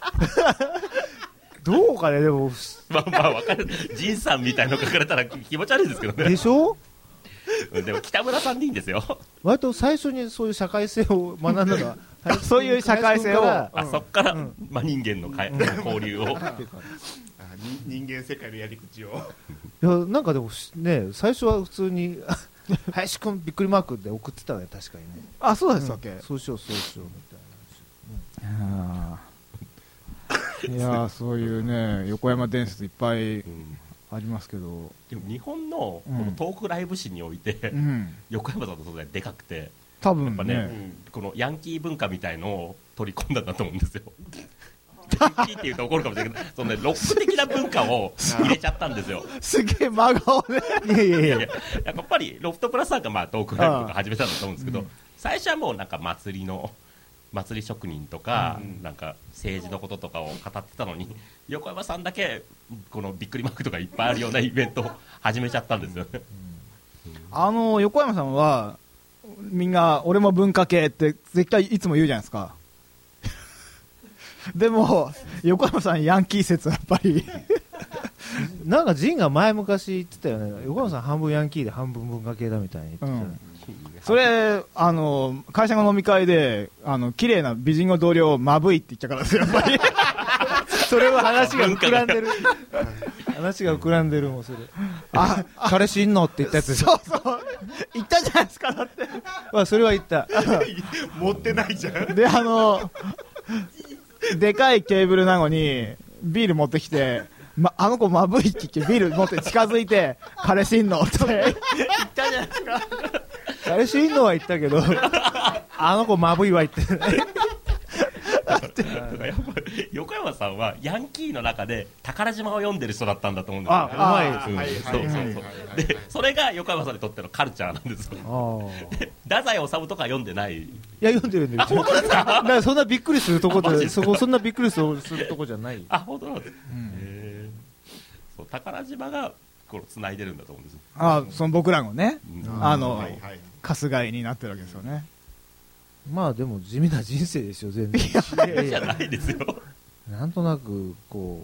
Speaker 5: どうかね、でも
Speaker 1: まあまあわかる。仁さんみたいの書かれたら気持ち悪いですけどね。
Speaker 5: でしょ。
Speaker 1: でも北村さんでいいんですよ。
Speaker 5: 割と最初にそういう社会性を学んだのは
Speaker 3: そういう社会性を
Speaker 1: あそっから、真人間のかい交流を。
Speaker 2: あに人間世界のやり口を
Speaker 5: いやなんかでもね、最初は普通に林くんびっくりマークで送ってたね、確かにね。
Speaker 3: あ、そうでしたっけ、
Speaker 5: うん、そうしようそうしようみたいな
Speaker 3: あいやそういうね横山伝説いっぱいありますけど、
Speaker 1: でも日本のこのトークライブ史において、
Speaker 3: うん、
Speaker 1: 横山さんの存在でかくて、
Speaker 3: 多分ね
Speaker 1: やっぱね、うん、このヤンキー文化みたいのを取り込んだんだと思うんですよ。ヤンキーって言うと怒るかもしれないけど、そのね、ロック的な文化を入れちゃったんですよ。
Speaker 3: すげえ真顔で
Speaker 5: いやいやいや
Speaker 1: やっぱりロフトプラスさんがまあトークライブとか始めたんだと思うんですけど、うん、最初はもうなんか祭りの祭り職人とか、うん、なんか政治のこととかを語ってたのに、横山さんだけこのびっくりマークとかいっぱいあるようなイベントを始めちゃったんですよね。
Speaker 3: あの横山さんはみんな俺も文化系って絶対いつも言うじゃないですか。でも横山さんヤンキー説はやっぱり
Speaker 5: なんかジンが前昔言ってたよね、横山さん半分ヤンキーで半分文化系だみたいに言ってた、うん、
Speaker 3: それあの会社の飲み会であの綺麗な美人の同僚をまぶいって言っちゃからですよやっぱり
Speaker 5: それは話が膨らんでる話が膨らんでるもんそれ。あ彼氏いんのって言ったやつでしょ。
Speaker 3: そうそう言ったじゃないですかだって
Speaker 5: まあそれは言った
Speaker 2: 持ってないじゃん。
Speaker 3: であのでかいケーブルなのにビール持ってきて、ま、あの子まぶいって言ってビール持って近づいて彼氏いんのって言ったじゃないですか。
Speaker 5: 彼氏いんのは言ったけどあの子まぶいは言ってない
Speaker 1: やっぱり横山さんはヤンキーの中で宝島を読んでる人だったんだと思うんですよ、ね、
Speaker 5: あ、
Speaker 1: うまい、うん、そうそうそうでそれが横山さんにとってのカルチャーなんですよ。太宰治とか読んでない？
Speaker 5: いや読んでるんで、本当ですか？だからそんなびっくりするとこでそこそんなびっくりするとこじゃない。
Speaker 1: あ、本当なんです、うん、へそう宝島がこう繋いでるんだと思うんです。
Speaker 3: あ、その僕らのね、うん、あの、
Speaker 2: はいはい、
Speaker 3: 春日井になってるわけですよね。
Speaker 5: まあでも地味な人生ですよ全然。
Speaker 1: いやじゃないですよ。なん
Speaker 5: となくこ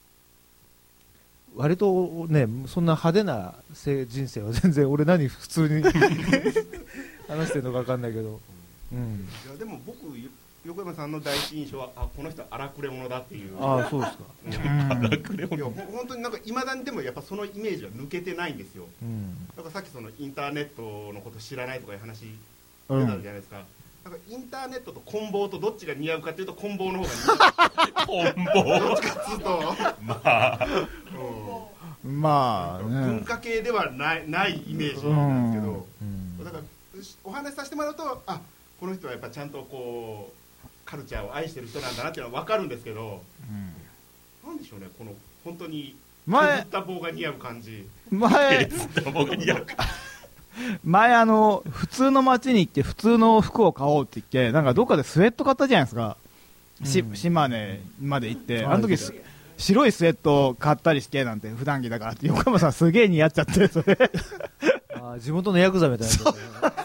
Speaker 5: う割とねそんな派手な人生は全然俺何普通に話してるのか分かんないけど、うん、
Speaker 2: いやでも僕横山さんの第一印象はあこの人は荒くれ者だっていう。
Speaker 5: ああそうですか。
Speaker 1: 荒くれ者。
Speaker 2: いや本当になんか未だにでもやっぱそのイメージは抜けてないんですよ、うん、だからさっきそのインターネットのこと知らないとかいう話出たじゃないですか、うんなんかインターネットと棍棒とどっちが似合うかというと棍棒の方が似合う。
Speaker 1: 棍棒
Speaker 2: どっちかっつうと
Speaker 1: まあ、
Speaker 3: うん、まあ、ね、
Speaker 2: 文化系ではない、ないイメージなんですけど、うん、だからお話しさせてもらうとあこの人はやっぱちゃんとこうカルチャーを愛してる人なんだなっていうのは分かるんですけど、うん、なんでしょうねこの本当に削った棒が似合う感じ。
Speaker 3: 前
Speaker 1: 削った棒が似合う
Speaker 3: 前あの普通の街に行って普通の服を買おうって言ってなんかどっかでスウェット買ったじゃないですか、うん、島根まで行ってあの時白いスウェットを買ったりしてなんて普段着だからって横山さんすげえ似合っちゃってそれ
Speaker 5: あ地元のヤクザみたいな
Speaker 3: そう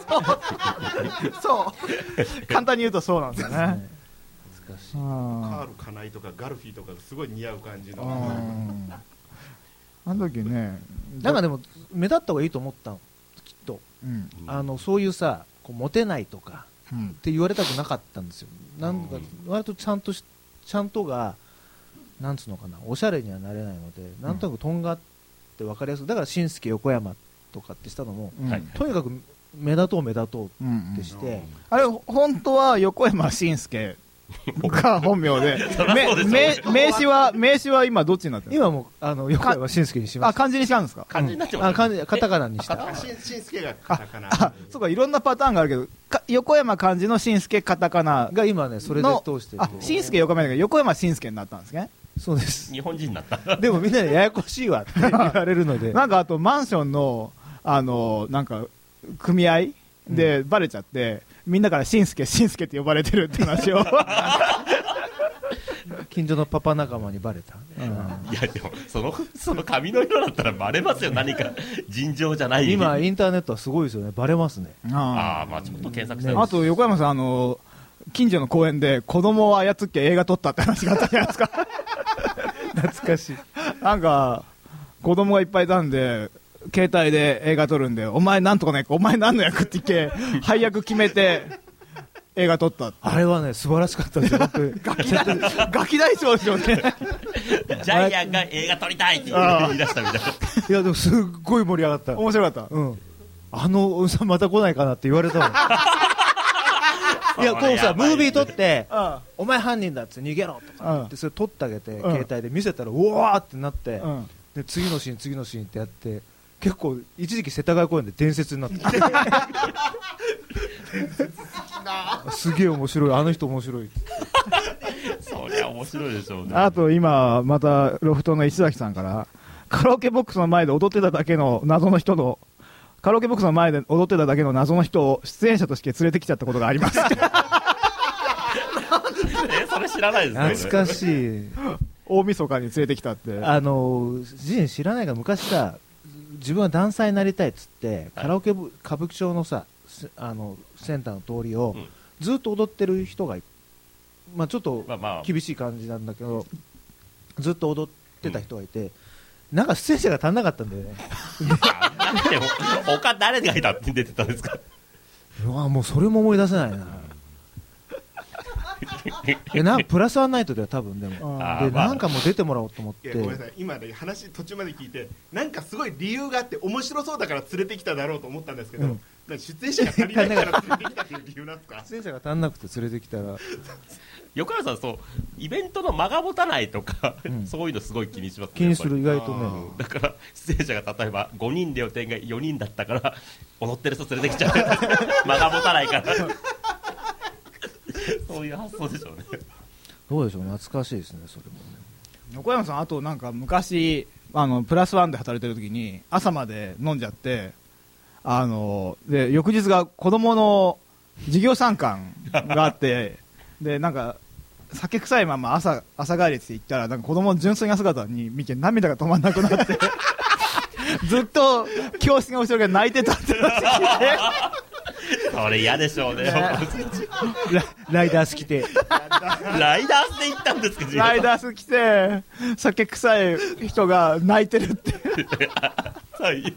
Speaker 3: そう簡単に言うとそうなんですよね。難
Speaker 2: しい。カールカナイとかガルフィーとかすごい似合う感じの
Speaker 3: あの時ね
Speaker 5: なんかでも目立った方がいいと思ったのうん、あのそういうさこうモテないとか、うん、って言われたくなかったんですよ。なんか割とちゃんとしちゃんとがなんつうのかなおしゃれにはなれないので、なんとなくとんがって分かりやすい。だから新助横山とかってしたのも、うん、とにかく目立とう目立とうってして、
Speaker 3: うんうん、あれ本当は横山新助が本名で、め名名詞は、名詞は今どっちになってるんですか？
Speaker 5: 今もあの横山慎介にしま
Speaker 3: あ、
Speaker 5: した。
Speaker 3: 漢字にしたんですか？
Speaker 1: 漢字になってます
Speaker 5: あ漢字カタカナにした。
Speaker 2: あしんしんすけがカタカナ
Speaker 3: あ、そうか、いろんなパターンがあるけど、か横山漢字のしんすけカタカナ
Speaker 5: が今ねそれで
Speaker 3: の、
Speaker 5: 通してて
Speaker 3: あ、しんすけ横山だけど、横山しんすけになったんですね。
Speaker 5: そうです。
Speaker 1: 日本人になった
Speaker 5: でもみんなでややこしいわって言われるので。
Speaker 3: なんかあとマンションの、あの、なんか、組合でバレちゃって、みんなからしんすけ、しんすけって呼ばれてるって話を。
Speaker 5: 近所のパパ仲間にバレた。
Speaker 1: いやでもそのその髪の色だったらバレますよ。何か尋常じゃない
Speaker 5: 今インターネットはすごいですよね。バレますね。
Speaker 1: ああまあちょっと検索して
Speaker 5: ね
Speaker 3: あと横山さん、あの、近所の公園で子供を操っけ映画撮ったって話があったじゃないですか。
Speaker 5: 懐かしい。
Speaker 3: なんか、子供がいっぱいいたんで、携帯で映画撮るんで、お前なんとかね、お前何の役って言って、配役決めて、映画撮ったって。
Speaker 5: あれはね素晴らしかったですよ。僕
Speaker 3: ガキ大ガキ大将ですよね。
Speaker 1: ジャイアンが映画撮りたいって言い出したみたいな。
Speaker 5: いやでもすっごい盛り上がった。
Speaker 3: 面白かった。
Speaker 5: うん。あのおじさんまた来ないかなって言われたもん。いやこうさムービー撮って
Speaker 3: うん
Speaker 5: お前犯人だっつって逃げろとか
Speaker 3: うん
Speaker 5: ってそれ撮ってあげて
Speaker 3: うん
Speaker 5: 携帯で見せたらうわーってなって
Speaker 3: うん
Speaker 5: で次のシーン次のシーンってやって結構一時期世田谷公園で伝説になってすげえ面白いあの人面白い。
Speaker 1: そりゃ面白いでしょうね。
Speaker 3: あと今、またロフトの石崎さんから、カラオケボックスの前で踊ってただけの謎の人の、カラオケボックスの前で踊ってただけの謎の人を出演者として連れてきちゃったことがあります。
Speaker 1: えそれ知らないですね。
Speaker 5: 懐かしい。
Speaker 3: 大晦日に連れてきたって。
Speaker 5: あのジン知らないが昔さ自分はダンサーになりたいっつってカラオケ部歌舞伎町のさあのセンターの通りを
Speaker 1: うん
Speaker 5: ずっと踊ってる人がいまあちょっと
Speaker 1: まあまあ
Speaker 5: 厳しい感じなんだけどずっと踊ってた人がいて、なんか出演者が足んなかったんだよね。
Speaker 1: でも他誰がいたって出てたんですか。
Speaker 5: うわもうそれも思い出せないな。えなんプラスワンナイトでは多分でもで
Speaker 1: あーまあ
Speaker 5: なんかもう出てもらおうと思って
Speaker 2: いやごめんなさい今ね話途中まで聞いてなんかすごい理由があって面白そうだから連れてきただろうと思ったんですけど、
Speaker 5: うん
Speaker 2: なんか出演者が足りないから連れてきたっていう理由なんですか。
Speaker 5: 出演者が足んなくて連れてきたら
Speaker 1: 横山さんそうイベントの間が持たないとか、
Speaker 5: ん
Speaker 1: そういうのすごい気にしますね。
Speaker 5: 気にする意
Speaker 1: やっぱ
Speaker 5: 外とね
Speaker 1: りだから出演者が例えばごにんで予定がよにんだったから踊ってる人連れてきちゃう間が持たないからそういう発想でしょうね。
Speaker 5: どうでしょう懐かしいですねそれもね。
Speaker 3: 横山さん、あとなんか昔、あの、プラスワンで働いてる時に、朝まで飲んじゃって、あの、で、翌日が子供の授業参観があって、で、なんか、酒臭いまま朝、朝帰りって言ったら、なんか子供の純粋な姿に見て涙が止まんなくなって、ずっと教室の後ろで泣いてたって話聞いて、
Speaker 1: それ嫌でしょうね。
Speaker 5: ラライダース着て
Speaker 1: ライダースで行ったんですけど、
Speaker 3: ライダース来て、酒臭い人が泣いてるって。
Speaker 1: はい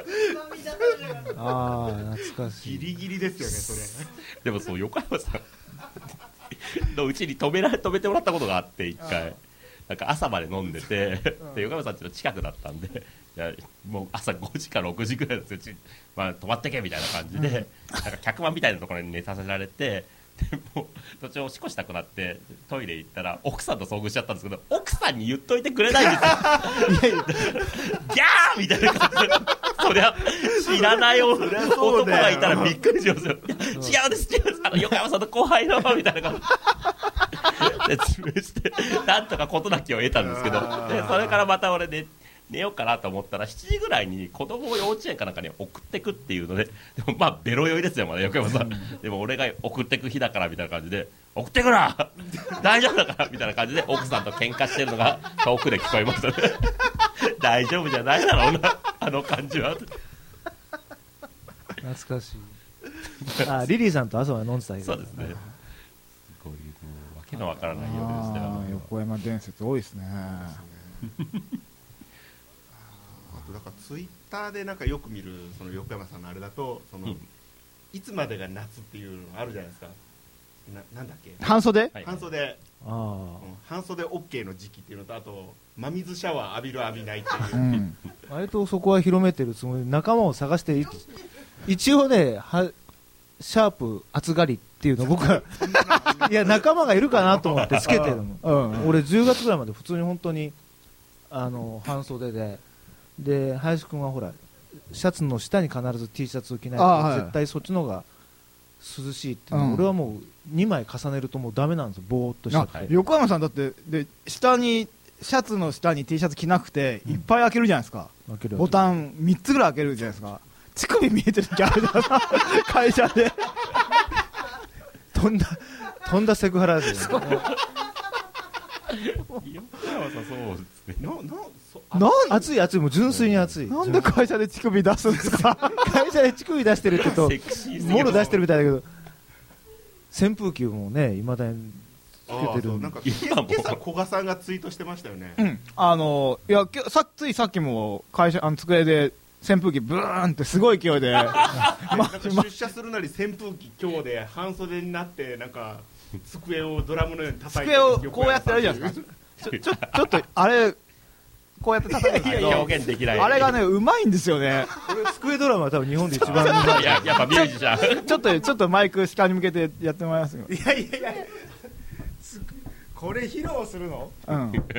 Speaker 5: ああ懐かしい。
Speaker 2: ギリギリですよねそれ。
Speaker 1: でもそう横山さんのうちに止められ止めてもらったことがあって一回なんか朝まで飲んでて、で横山さんちの近くだったんで、いやもう朝ごじかろくじぐらいですよ、ち、まあ、泊まってけみたいな感じで、なんか客間みたいなところに寝させられて、でもう途中おしっこしたくなってトイレ行ったら奥さんと遭遇しちゃったんですけど、奥さんに言っといてくれないんですよ。ギャーみたいな感じで、そりゃ知らない男がいたらびっくりしますよ。いや違うんです違うんです、あの横山さんの後輩のみたいな感じで説明してなんとか事なきを得たんですけど、でそれからまた俺ね寝ようかなと思ったらしちじぐらいに子供を幼稚園かなんかに送ってくっていうので、でもまあベロ酔いですよまだ横山さん、でも俺が送ってく日だからみたいな感じで、送ってくな大丈夫だからみたいな感じで奥さんと喧嘩してるのが遠くで聞こえましたね。大丈夫じゃないだろうなあの感じは。
Speaker 5: 懐かしい。あリリーさんと朝まで飲んでたけど。
Speaker 1: そうですね。こういうもうわけのわからない夜でしたよ
Speaker 3: あー横山伝説多いですね。
Speaker 2: あとだからツイッターでなんかよく見るその横山さんのあれだとその、
Speaker 1: うん
Speaker 2: いつまでが夏っていうのがあるじゃないですか。ななんだっけ、
Speaker 3: 半袖、
Speaker 1: はい
Speaker 2: 半袖、
Speaker 5: あ
Speaker 2: うん半袖 OK の時期っていうのと、あと真水シャワー浴びる浴びないっていうう、
Speaker 3: ん、
Speaker 5: あ割とそこは広めてるつもりで仲間を探してい一応ねはシャープ暑がりっっていうの僕はいや仲間がいるかなと思ってつけてるの、うん、俺じゅうがつぐらいまで普通に本当にあの半袖でで林くんはほらシャツの下に必ず T シャツを着ないと、はい、絶対そっちの方が涼しいっていうの、うん、俺はもうにまい重ねるともうダメなんですよ、ぼーっとしちゃって。
Speaker 3: 横山さんだってで下にシャツの下に T シャツ着なくていっぱい開けるじゃないですか、うん、ボタンみっつぐらい開けるじゃないですか。乳首見えてる時あるじゃないですか会社で
Speaker 5: とんだとんだセクハラですよね。
Speaker 1: 横山さんそうですね。
Speaker 2: なな
Speaker 5: なん暑い暑いもう純粋に暑い。
Speaker 3: なんで会社で乳首出すんですか
Speaker 5: 会社で乳首出してるって言うともろ出してるみたいだけど扇風機もねいまだにつけてる。
Speaker 2: なんか今朝古賀さんがツイートしてましたよね。
Speaker 3: うん、あのいやさついさっきも会社あの机で扇風機ブーンってすごい勢いで
Speaker 2: ま、出社するなり扇風機今日で半袖になってなんか机をドラムのように叩いて
Speaker 3: 机をこうやってやるじゃないですかちょ, ちょ, ちょっとあれこうやって叩くんですけど
Speaker 1: 表現できない。
Speaker 3: あれがねうまいんですよね。
Speaker 5: 机ドラムは多分日本で一番うまい。
Speaker 1: や, やっぱミュージシャン
Speaker 3: ちょっとちょっとマイク下に向けてやってもらいますよ。
Speaker 5: いやいやいやこれ披露するの？
Speaker 3: うん。う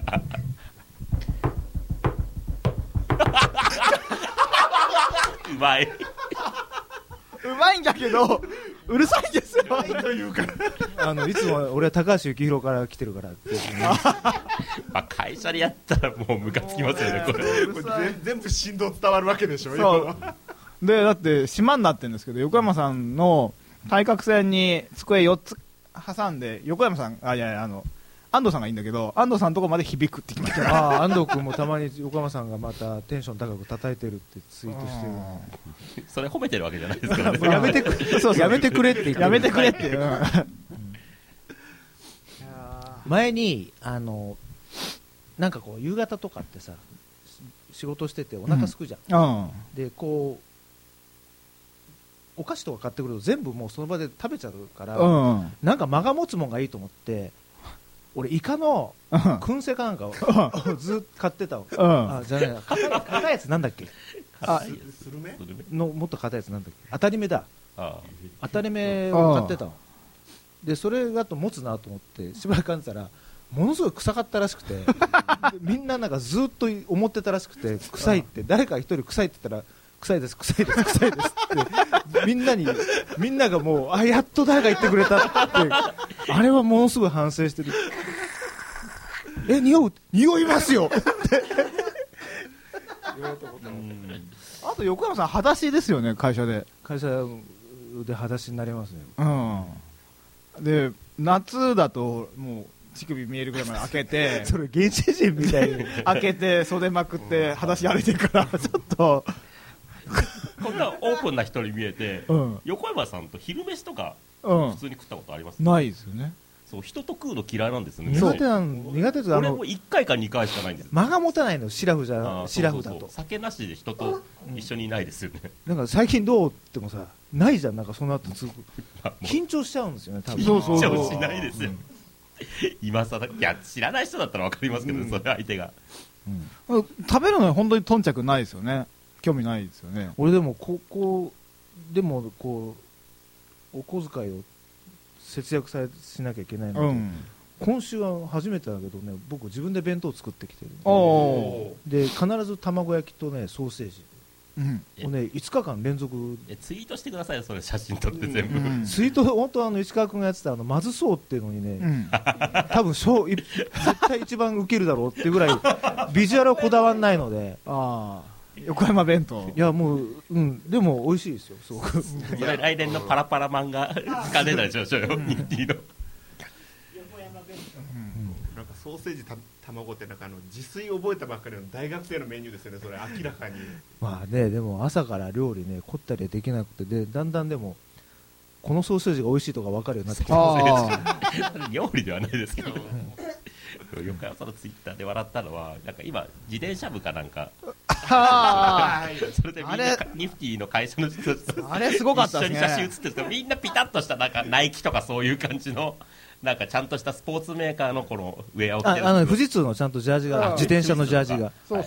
Speaker 1: まい。
Speaker 3: うまいんだけどうるさいんですよ。
Speaker 2: というか
Speaker 5: あのいつも俺は高橋幸宏から来てるからって
Speaker 1: まあ会社でやったらもうムカつきますよねこれ。
Speaker 2: これ全部振動伝わるわけでしょ。
Speaker 3: そうでだって島になってるんですけど横山さんの対角線に机よっつ挟んで横山さんあいやいやあの安藤さんがいいんだけど安藤さんのとこまで響くって聞いて
Speaker 5: ああ安藤君もたまに横山さんがまたテンション高く叩いてるってツイートしてる。
Speaker 1: それ褒めてるわけじゃないですからね。
Speaker 5: やめてくれそうやめてくれって言って
Speaker 3: やめてくれって、うん、
Speaker 5: 前にあのなんかこう夕方とかってさ仕事しててお腹すくじゃん、うん、でこうお菓子とか買ってくると全部もうその場で食べちゃうから、うん、なんか間が持つもんがいいと思って俺イカの燻製かなんかをずっと買ってたわ、うん、あじゃあ硬い硬いやつなんだっけ
Speaker 2: あスルメ
Speaker 5: のもっと硬いやつなんだっけ当たり目だあ当たり目を買ってたわでそれだと持つなと思ってしばらく噛んでたらものすごい臭かったらしくてみんななんかずっと思ってたらしくて臭いって誰か一人臭いって言ったら臭いです臭いです臭いですってみんなにみんながもうあやっと誰か言ってくれたってあれはものすごい反省してるえ匂う匂いますよって言われたこと
Speaker 3: あと横山さん裸足ですよね会社で
Speaker 5: 会社で裸足になりますね
Speaker 3: うんで夏だともう乳首見えるぐらいまで開けて
Speaker 5: それ原始人みたいに
Speaker 3: 開けて袖まくって裸足歩いてるからちょっと
Speaker 1: こんなオープンな人に見えて、うん、横山さんと昼飯とか普通に食ったことあります、
Speaker 3: うん、ないですよね。
Speaker 1: そう人と食うの嫌いなんですよね。
Speaker 5: 苦手なん苦手です。
Speaker 1: 俺もいっかいかにかいしかないんです。
Speaker 5: 間が持たないのシラフじゃシラフだと。そうそうそう
Speaker 1: 酒なしで人と一緒にいないですよね。
Speaker 5: うん、なんか最近どうってもさないじゃんなんかその後つ緊張しちゃうんですよね多分。
Speaker 1: 緊張しないですよ。うん、今さいや知らない人だったらわかりますけど、うん、それ相手が、
Speaker 3: うん、食べるのに本当に頓着ないですよね。興味ないですよね。
Speaker 5: 俺でもここでもこうお小遣いを節約さしなきゃいけないので、うん、今週は初めてだけどね僕自分で弁当を作ってきてるで必ず卵焼きとねソーセージをねいつかかん連続
Speaker 1: えツイートしてくださいよそれ写真撮って全部、うん、
Speaker 5: ツイート本当あの石川君がやってたあのまずそうっていうのにね、うん、多分絶対一番ウケるだろうっていうぐらいビジュアルはこだわんないので
Speaker 3: あ横山弁当
Speaker 5: いやもう、うん、でも美味しいですよすごく
Speaker 1: 来年のパラパラ漫画が出たりしましょうよニフティの
Speaker 2: 横山弁当、うん、なんかソーセージた卵ってなんかあの自炊覚えたばっかりの大学生のメニューですよねそれ明らかに
Speaker 5: まあねでも朝から料理ね凝ったりできなくてでだんだんでもこのソーセージが美味しいとか分かるようになってき
Speaker 1: た料理ではないですけど横山さんのツイッターで笑ったのはなんか今自転車部かなんかそれでみんなニフティの会社の人と
Speaker 3: あれすごかったですね
Speaker 1: 一緒に写真写ってるとみんなピタッとしたなんかナイキとかそういう感じのなんかちゃんとしたスポーツメーカーのこのウェアを着てる
Speaker 5: ああの富士通のちゃんとジャージが自転車のジャージが
Speaker 3: そうそう、は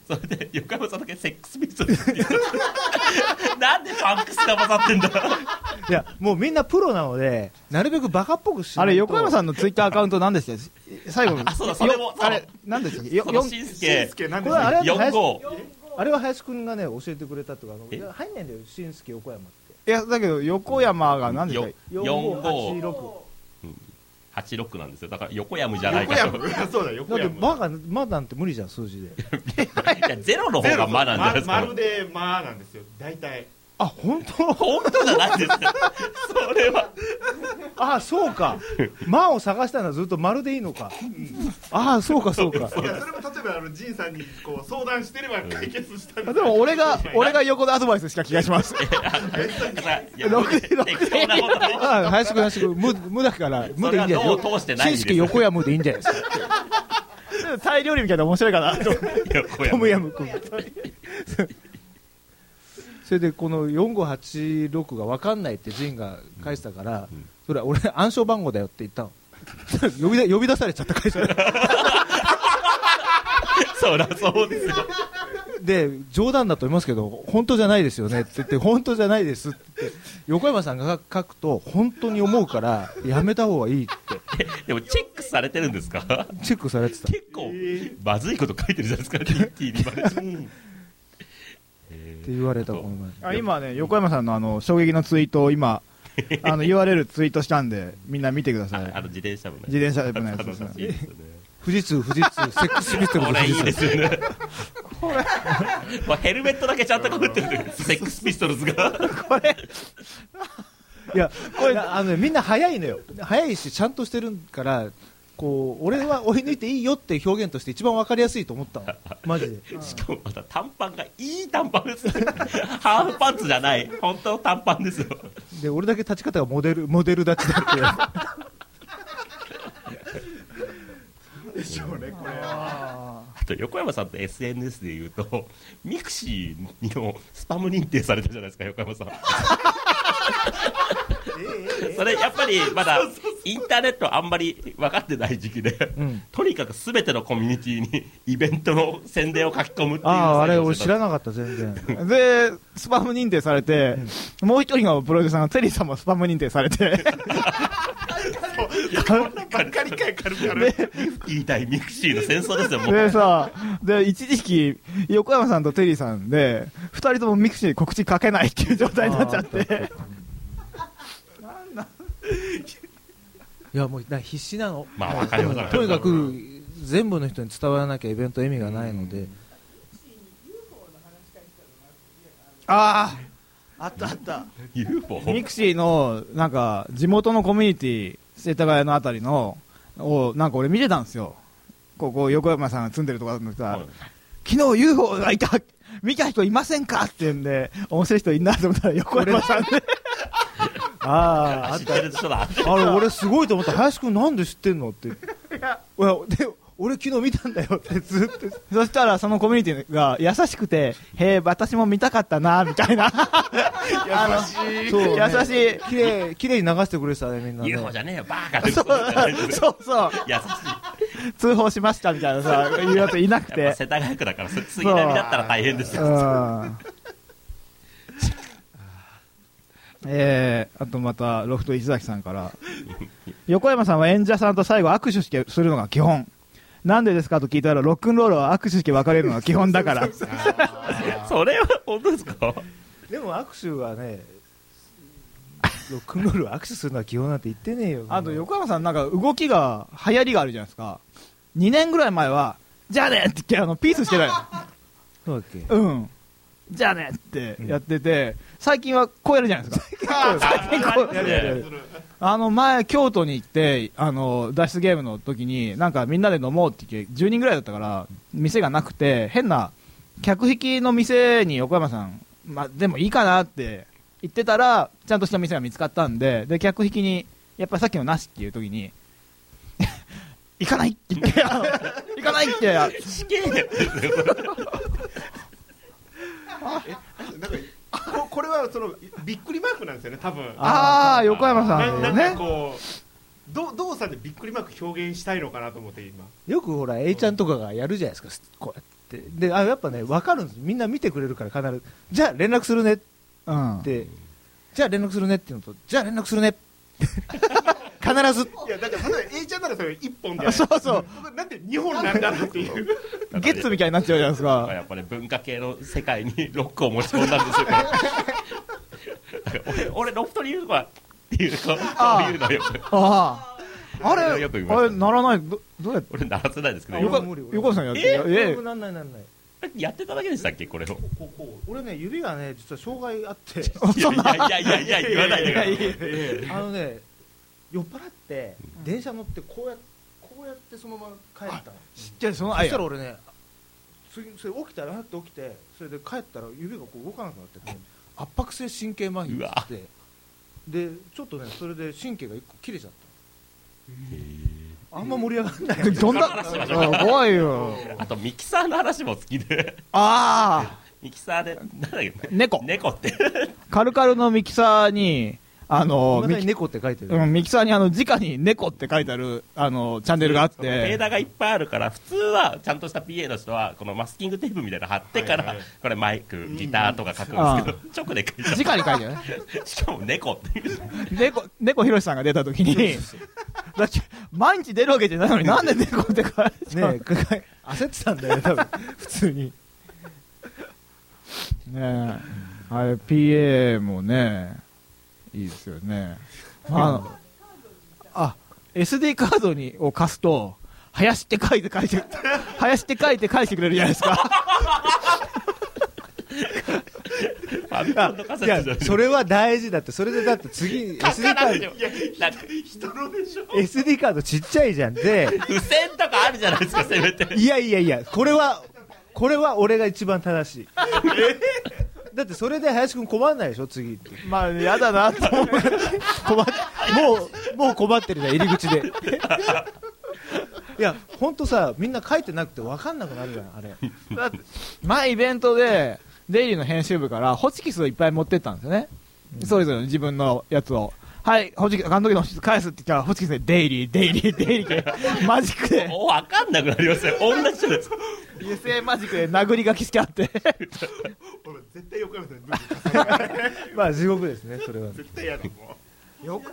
Speaker 1: それで横山さんだけセックスピストルズって言ったなんでパンクスが混ざってんだ
Speaker 5: いやもうみんなプロなのでなるべくバカっぽくしないと。
Speaker 3: あれ横山さんのツイッターアカウント何でしたっけ最後
Speaker 1: あそうだそれも
Speaker 3: よあれ何でしたっけよ
Speaker 1: そのしんすけ
Speaker 2: すけなんで
Speaker 5: これあれ
Speaker 1: よんご
Speaker 5: あれは林くんがね教えてくれたとかあの
Speaker 1: え
Speaker 5: いや入んないんだよ新助横山って
Speaker 3: いやだけど横山が何でしたっけ
Speaker 1: よんごはちろくなんですよ。だから横山じゃないか
Speaker 2: 横山そうだ横
Speaker 5: だって
Speaker 2: 山
Speaker 5: バがまなんて無理じゃん数字で
Speaker 1: いやゼロの方がまなんじゃないですか。
Speaker 2: ままるでまなんですよ大体。
Speaker 5: あ本当
Speaker 1: 本当じゃないですよそれは
Speaker 5: あそうかまを探したのはずっと丸でいいのかあそうかそうか
Speaker 2: いやそれも例えばあの仁さんにこう相談してれば解決したん
Speaker 3: でも俺が俺が横でアドバイスした気がします
Speaker 1: いや
Speaker 3: ろくろく
Speaker 1: 適当なことね
Speaker 5: あ林くん林くん無無だから無でいいんじゃない
Speaker 1: それは脳を通してないんです
Speaker 5: 新助横山でいいんじゃないですか
Speaker 3: タイ料理みたいな面白いかなと
Speaker 1: 横
Speaker 5: トムヤ
Speaker 1: 山
Speaker 5: ムくんそれでこのよんごはちろくが分かんないってジンが返したから、うん、それは俺暗証番号だよって言ったの呼びだ呼び出されちゃった会社
Speaker 1: そりゃそうですよ
Speaker 5: で冗談だと思いますけど本当じゃないですよねって言って本当じゃないですって横山さんが書くと本当に思うからやめた方がいいって
Speaker 1: でもチェックされてるんですか
Speaker 5: チェックされてた
Speaker 1: 結構まずいこと書いてるじゃないですか ティー にまで
Speaker 5: って言われたこの前
Speaker 3: あ今ね横山さんのあの衝撃のツイートを今あの ユーアールエル ツイートしたんでみんな見てください。
Speaker 1: あの自転車部ね
Speaker 3: 自転車部のやつですね。
Speaker 5: 富士通富士通セックスピストルズ
Speaker 1: これいいですよねこれヘルメットだけちゃんとかぶってるセックスピストルズが
Speaker 3: これ
Speaker 5: いやこれあの、ね、みんな早いのよ早いしちゃんとしてるからこう俺は追い抜いていいよって表現として一番分かりやすいと思ったのマジで
Speaker 1: しかもまた短パンがいい短パンですハーフパンツじゃない本当短パンですよ
Speaker 5: で俺だけ立ち方がモデルモデル立ちだって
Speaker 2: でしょうねこれは。
Speaker 1: あと横山さんって エスエヌエス で言うとミクシーのスパム認定されたじゃないですか横山さんそれやっぱりまだインターネットあんまり分かってない時期で、うん、とにかく全てのコミュニティにイベントの宣伝を書き込むっていう。
Speaker 5: あああれ俺知らなかった全然
Speaker 3: でスパム認定されて、うん、もう一人のプロデューサーのテリーさんもスパム認定されて
Speaker 2: カリカリカリカリカリ
Speaker 1: ミフティ対ミクシーの戦争ですよもう
Speaker 3: でさで一時期横山さんとテリーさんでふたりともミクシーに告知書けないっていう状態になっちゃって
Speaker 5: いやもう必死なの、
Speaker 1: まあ、分かります
Speaker 5: とにかく全部の人に伝わらなきゃイベント意味がないので、
Speaker 3: あああったあった
Speaker 1: ユーフォー
Speaker 3: ミクシーのなんか地元のコミュニティ世田谷のあたりのをなんか俺見てたんですよここ横山さんが住んでるとかのさ、はい、昨日 ユーフォー がいた見た人いませんかって言うんで面白い人いんなと思ったら横山さんで
Speaker 5: ああ、あったあれ俺すごいと思った林くんなんで知ってんのってで俺昨日見たんだよってずっと
Speaker 3: そしたらそのコミュニティが優しくてへえ私も見たかったなみたいな
Speaker 2: 優しい
Speaker 5: そう、ね、
Speaker 3: 優しい
Speaker 5: きれいきれいに流してくれてたねみんなね
Speaker 1: ユーフォー じゃねえよバーカ
Speaker 3: そうそうそう
Speaker 1: 優しい
Speaker 3: 通報しましたみたいなさいうやついなくて
Speaker 1: 世田谷区だから杉並だったら大変ですよ
Speaker 3: えー、あとまたロフト石崎さんから横山さんは演者さんと最後握手してするのが基本なんでですかと聞いたらロックンロールは握手して別れるのが基本だから
Speaker 1: それは本当ですか
Speaker 5: でも握手はねロックンロールは握手するのは基本なんて言ってねえよ
Speaker 3: あと横山さんなんか動きが流行りがあるじゃないですかにねんぐらい前はじゃあねって言ってあのピースしてない
Speaker 5: そうだっけ
Speaker 3: うんじゃあねってやってて、うん、最近はこうやるじゃないですか最近こうやるやるやるあの前京都に行ってあの脱出ゲームの時になんかみんなで飲もうって言ってじゅうにんぐらいだったから店がなくて変な客引きの店に横山さん、まあ、でもいいかなって言ってたらちゃんとした店が見つかったんでで客引きにやっぱりさっきのなしっていう時に行かないって言って行かないって
Speaker 1: 死刑
Speaker 2: なんかこ, これはそのびっくりマークなんですよね多分
Speaker 3: ああ横山さん
Speaker 2: な, なんかこうど動作でびっくりマーク表現したいのかなと思って今
Speaker 5: よくほら A ちゃんとかがやるじゃないですかこうやってってであやっぱね分かるんですみんな見てくれるから必ずじゃあ連絡するねって、
Speaker 3: うん、
Speaker 5: じゃあ連絡するねっていうのとじゃあ連絡するね必ず
Speaker 2: いやだから例えば A ちゃんならそれいっぽんで
Speaker 3: そうそう
Speaker 2: なんでにほんなんだろうっていう
Speaker 3: ゲッツみたいになっちゃうじゃないですか
Speaker 1: やっぱり文化系の世界にロックを持ち込んだんですよ俺, 俺ロフトにいるのはっていうこういうのよ
Speaker 3: あああれ
Speaker 1: よく言います
Speaker 3: あれならない ど, どうやって
Speaker 1: 俺鳴らせないですけど
Speaker 3: 横田さんやって
Speaker 1: え
Speaker 3: え
Speaker 5: なんないなんない
Speaker 1: やってただけでしたっけこれを
Speaker 5: こうこう俺ね指がね実は障害あって
Speaker 1: いやいやいやいや言わないでください
Speaker 5: あのね酔っ払って電車乗ってこうやこうやってそのまま帰ったの
Speaker 3: 知ってるその
Speaker 5: そしたら俺ね次それ起きたらって起きてそれで帰ったら指がこう動かなくなってね圧迫性神経麻痺ってでちょっとねそれで神経がいっこ切れちゃったあんま盛り上がんない
Speaker 3: どんな怖いよ
Speaker 1: あとミキサーの話も好きで
Speaker 3: ああ
Speaker 1: ミキサーでなんだっけ
Speaker 3: 猫
Speaker 1: 猫って
Speaker 3: カルカルのミキサーにあの
Speaker 5: ミキ猫って書いてる、
Speaker 3: うん、ミキサーにあの直に猫って書いてあるあのチャンネルがあって
Speaker 1: フェーダーがいっぱいあるから普通はちゃんとした ピーエー の人はこのマスキングテープみたいなの貼ってから、はいはい、これマイクギターとか書くんですけど、直で書いてある
Speaker 3: 直に書いてあるね
Speaker 1: しかも猫っていう
Speaker 3: 猫猫ひろしさんが出た時にだって毎日出るわけじゃないのになんで猫って書いてある
Speaker 5: ねえ焦ってたんだよね多分普通にね
Speaker 3: えあれ ピーエー もねいいですよねあのあ エスディー カードにを貸すと林って書いて書いて林って書いて返してくれるじゃないですか
Speaker 5: いやそれは大事だってそれでだって次 エスディー カード
Speaker 2: いや人のでしょ
Speaker 5: エスディー カードちっちゃいじゃんで
Speaker 1: 付箋とかあるじゃないですかせめて
Speaker 5: いやいやいやこれはこれは俺が一番正しいだってそれで林くん困んないでしょ次って
Speaker 3: まあやだなと思う
Speaker 5: 困っもうもう困ってるじゃん入り口でいや本当さみんな書いてなくて分かんなくなるじゃんあれ
Speaker 3: だって前イベントでデイリーの編集部からホチキスをいっぱい持ってったんですよね、うん、それぞれの自分のやつをはいホチキス監督のホチキス返すって言ったらホチキスでデイリーデイリーデイリーでマジックで
Speaker 1: もう分かんなくなりますよ同じ人です
Speaker 3: 油性マジックで殴り書きしてあって
Speaker 2: 俺絶対横山さんにブー
Speaker 5: まあ地獄ですねそれは
Speaker 2: 絶対嫌だも
Speaker 3: んよ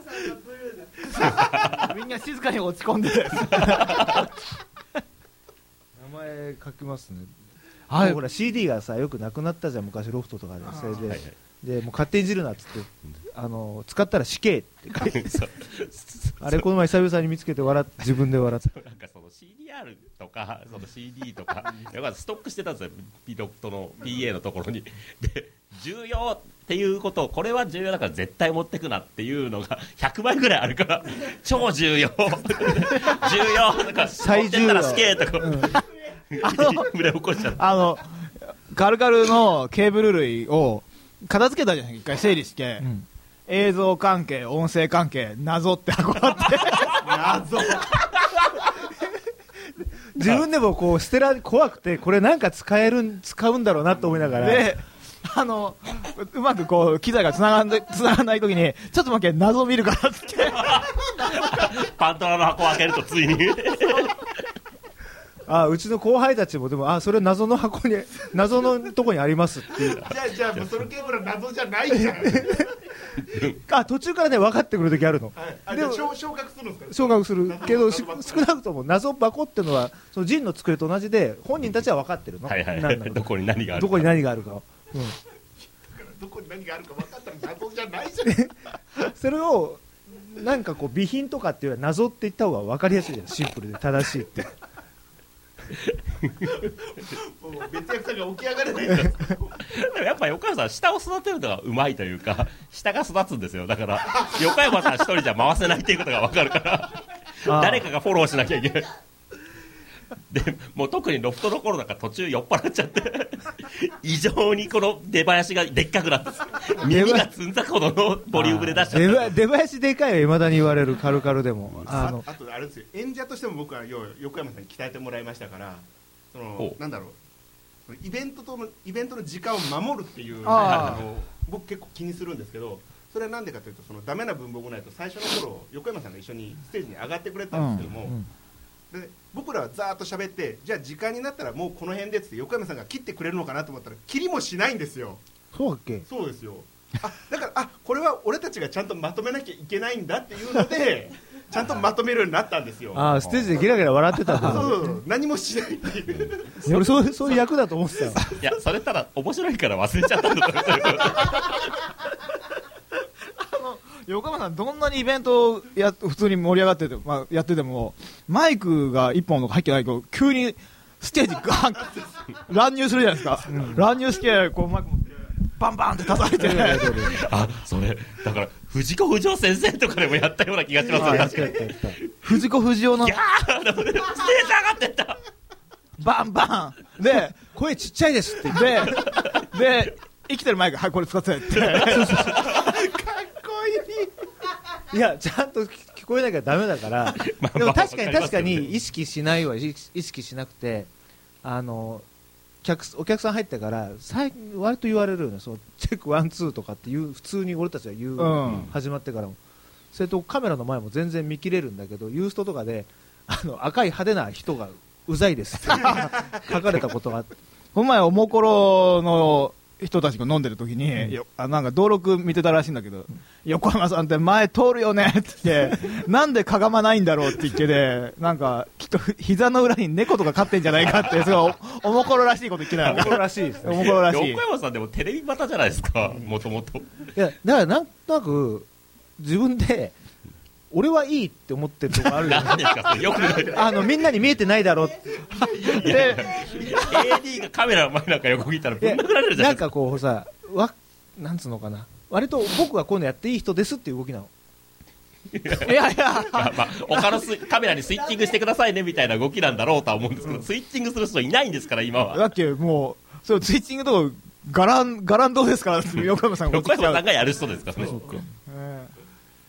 Speaker 3: みんな静かに落ち込んで
Speaker 5: 名前書きますねはい、ほら シーディー がさよくなくなったじゃん昔ロフトとかでそれで、はいはい、でもう勝手にいじるなっつってあの使ったら死刑って書いてあれこの前久々に見つけて笑って自分で笑って
Speaker 1: なんかその シーディーアール とかその シーディー とかストックしてたんですよロフトの ピーエー のところにで重要っていうことをこれは重要だから絶対持ってくなっていうのがひゃくまいぐらいあるから超重要重要とか
Speaker 5: 最重要
Speaker 1: 持ってったら死刑とか、うん
Speaker 3: あの
Speaker 1: 売れ起こしちゃった
Speaker 3: あのガルガルのケーブル類を片付けたじゃない一回整理して、うん、映像関係音声関係謎って箱あって
Speaker 2: 謎
Speaker 5: 自分でもこう捨てられ怖くてこれなんか使える使うんだろうなと思いながら
Speaker 3: であのうまくこう機材がつながんでつながらないときにちょっと待って謎見るからって
Speaker 1: パントラの箱を開けるとついに
Speaker 5: あうちの後輩たちもでもあそれ謎の箱に謎のとこにありますっていう
Speaker 2: じゃあじゃあもうそのケーブルは謎じゃないじゃん
Speaker 5: あ途中からね分かってくるときあるの、
Speaker 2: はい、でも昇格するんですか
Speaker 5: 昇格するけど少なくとも謎箱っていうのはそのジンの机と同じで本人たちは分かってるの、
Speaker 1: はいはいはい、どこに何があるか
Speaker 5: どこに何があるか、うん、
Speaker 2: どこに何があるか分かったら謎じゃないじゃん
Speaker 5: それをなんかこう備品とかっていうのは謎って言った方が分かりやすいじゃんシンプルで正しいって
Speaker 2: もう別役さんが起き上がれないんだで
Speaker 1: もやっぱ横山さん下を育てるのがうまいというか下が育つんですよだから横山さん一人じゃ回せないっていうことが分かるから誰かがフォローしなきゃいけないでもう特にロフトの頃なんか途中酔っ払っちゃって異常にこの出囃子がでっかくなって耳がつんだほどのボリュームで出しちゃった
Speaker 5: 出囃子でかいよ未だに言われるカルカルでも
Speaker 2: あのあとあれですよ演者としても僕は横山さんに鍛えてもらいましたからそのなんだろうイベントとのイベントの時間を守るっていうあの僕結構気にするんですけどそれはなんでかというとそのダメな文房具ないと最初の頃横山さんが一緒にステージに上がってくれたんですけども、うんうんで僕らはざーっと喋って、じゃあ時間になったらもうこの辺でって横山さんが切ってくれるのかなと思ったら切りもしないんですよ。
Speaker 5: そうだっけ。
Speaker 2: そうですよ。あだからあこれは俺たちがちゃんとまとめなきゃいけないんだっていうのでちゃんとまとめるようになったんですよ。
Speaker 5: ああ、ステージでギラギラ笑ってたんだ。
Speaker 2: そうそうそう何もしないっていう
Speaker 5: 俺そういうそういう役だと思ってたよ。
Speaker 1: いや、それただ面白いから忘れちゃったんだと思う。
Speaker 3: 横山さん、どんなにイベントをや普通に盛り上がってて、まあ、やってても、マイクが一本とか入ってないと、急にステージガーンって乱入するじゃないですか。うん、乱入して、こう、マイク持って、バンバンって叩いて。
Speaker 1: あ、それ、だから、藤子不二雄先生とかでもやったような気がしますよ、確かに。
Speaker 3: 藤子不二雄の。
Speaker 1: ギャーステージ上がってった。
Speaker 3: バンバンで、
Speaker 5: 声ちっちゃいですって。
Speaker 3: で、で、生きてるマイク、はい、これ使ってって。そうそうそう
Speaker 5: いや、ちゃんと聞こえなきゃダメだから、
Speaker 1: まあ
Speaker 5: でも確かに
Speaker 1: まあ
Speaker 5: 確かに意識しないは意識しなくて、あの客お客さん入ってから最割と言われるよね、そのチェックワンツーとかっていう普通に俺たちが言う、うん、始まってからも、それとカメラの前も全然見切れるんだけど、ユーストとかであの赤い派手な人がうざいですって書かれたことがあって、
Speaker 3: この前おもころの人たちが飲んでる時に、うん、よあなんか登録見てたらしいんだけど、うん、横浜さんって前通るよねって言ってなんでかがまないんだろうって言ってで、なんかきっと膝の裏に猫とか飼ってんじゃないかってすごい お, おもころらしいこと言ってない。
Speaker 5: おもころらしいですね。
Speaker 3: おもころらしい。
Speaker 1: 横山さんでもテレビバタじゃないですか、もともと。い
Speaker 5: やだからなんとなく自分で俺はいいって思ってるとこあるよね。
Speaker 1: 何ですかそれ、よく
Speaker 5: あのみんなに見えてないだろって
Speaker 1: で エーディー がカメラの前なんか横見たらぶん殴られるじゃないですか。
Speaker 5: なんかこうさ、わなんつうのかな、割と僕はこういうのやっていい人ですっていう動きなの。
Speaker 3: いやいや、
Speaker 1: まあまあ、他のスカメラにスイッチングしてくださいねみたいな動きなんだろうとは思うんですけど、うん、スイッチングする人いないんですから今は。
Speaker 3: だっけもうそれスイッチングとかガランガランどうですかって横山さんが
Speaker 1: 横山さんがやる人ですからね。そうか、
Speaker 3: えー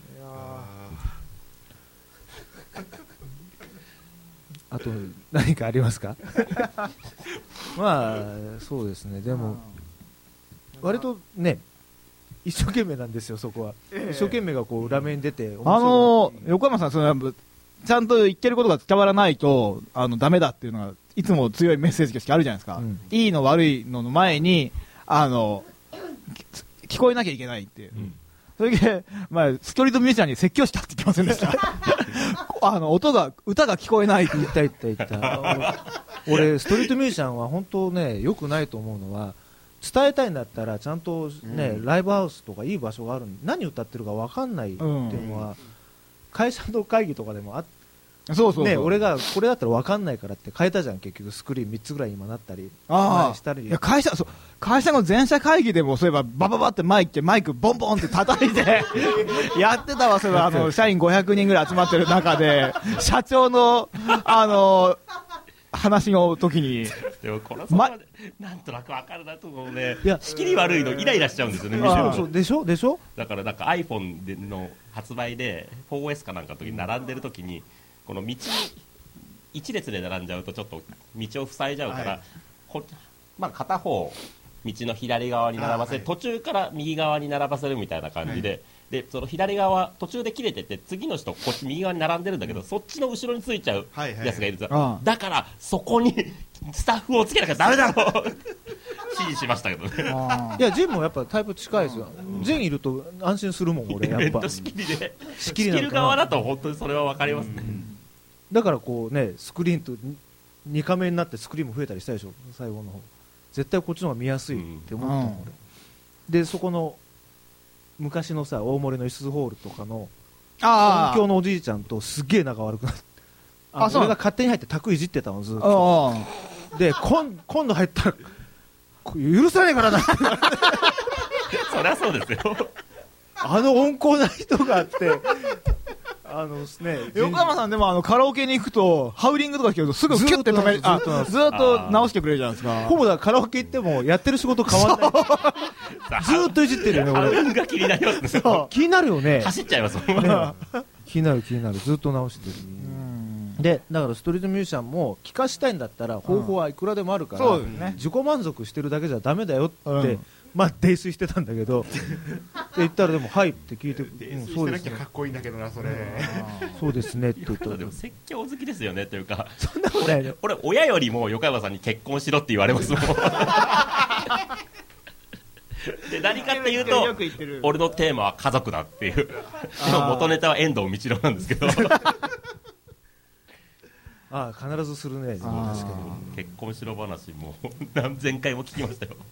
Speaker 5: あと何かありますか？まあそうですね。でも割とね一生懸命なんですよ、そこは。一生懸命がこう裏面に出て、
Speaker 3: あの横山さん、そのちゃんと言ってることが伝わらないとあのダメだっていうのがいつも強いメッセージがしかあるじゃないですか。うん、いいの悪いのの前にあの聞こえなきゃいけないっていう。うん、それで、まあ、ストリートミュージシャンに説教したって言ってませんでしたあの音が歌が聞こえないって
Speaker 5: 言った言った言った俺ストリートミュージシャンは本当ね良くないと思うのは、伝えたいんだったらちゃんとね、うん、ライブハウスとかいい場所があるのに何歌ってるか分かんないっていうのは、うん、会社の会議とかでもあって、
Speaker 3: そうそうそう、
Speaker 5: ね、俺がこれだったら分かんないからって変えたじゃん、結局スクリーンみっつぐらい今なったり
Speaker 3: あ
Speaker 5: したり。
Speaker 3: いや会社そう会社の全社会議でもそういえばバババってマイクマイクボンボンって叩いてやってたわ。そういえばあの社員ごひゃくにんぐらい集まってる中で社長のあの話の時に
Speaker 1: でもこのまでなんとなく分かるなと思うね。いや仕切り悪いのイライラしちゃうんですよね。
Speaker 5: そうそうでしょでしょ。
Speaker 1: だからなんか iPhone での発売で フォーエス かなんかの時に並んでる時にこの道一列で並んじゃうとちょっと道を塞いじゃうから、はい、こまあ、片方道の左側に並ばせ、はい、途中から右側に並ばせるみたいな感じで、はい、でその左側途中で切れてて次の人こっち右側に並んでるんだけど、うん、そっちの後ろについちゃうやつがいるんですよ、はいはい、だからそこにスタッフをつけなきゃダメだろう指示しましたけどね。
Speaker 5: いやジンもやっぱタイプ近いですよ。ジンいると安心するもん俺。やっぱ
Speaker 1: 仕切りで仕切る側だと本当にそれは分かりますね。うん、
Speaker 5: だからこうねスクリーンとにカメになってスクリーンも増えたりしたでしょ最後の方。絶対こっちの方が見やすいって思ったの、うん、俺でそこの昔のさ大森のイスホールとかの音響のおじいちゃんとすげえ仲悪くなってああ俺が勝手に入って卓いじってたのずっとで今今度入ったら許さないからな
Speaker 1: そりゃそうですよ
Speaker 5: あの温厚な人があってあのね、
Speaker 3: 横山さんでもあのカラオケに行くとハウリングとか聞けるとすぐキュッて止める、ずっと直してくれるじゃないですか。
Speaker 5: ほぼだカラオケ行ってもやってる仕事変わんないずっといじってるよね。
Speaker 1: ハウリングが気になりますね。
Speaker 5: 気になるよね。
Speaker 1: 走っちゃいますもんね
Speaker 5: 気になる気になるずっと直してる。でだからストリートミュージシャンも聴かしたいんだったら方法はいくらでもあるから、うんね、自己満足してるだけじゃダメだよって、うん、 まあ泥酔してたんだけどって言ったらでもはいって聞いて、
Speaker 2: 泥
Speaker 5: うん、
Speaker 2: 酔してなきゃ
Speaker 5: そうですね
Speaker 2: かっこいいんだけどなそれ、
Speaker 5: そうですねって言ったら
Speaker 1: でも説教好きですよねというか、
Speaker 5: そんなことないよ
Speaker 1: 俺親よりも横山さんに結婚しろって言われますもんで何かっていうと
Speaker 3: よく言ってる
Speaker 1: 俺のテーマは家族だっていうでも元ネタは遠藤道郎なんですけど
Speaker 5: ああ必ずするね、確かに
Speaker 1: 結婚しろ話もう何千回も聞きましたよ。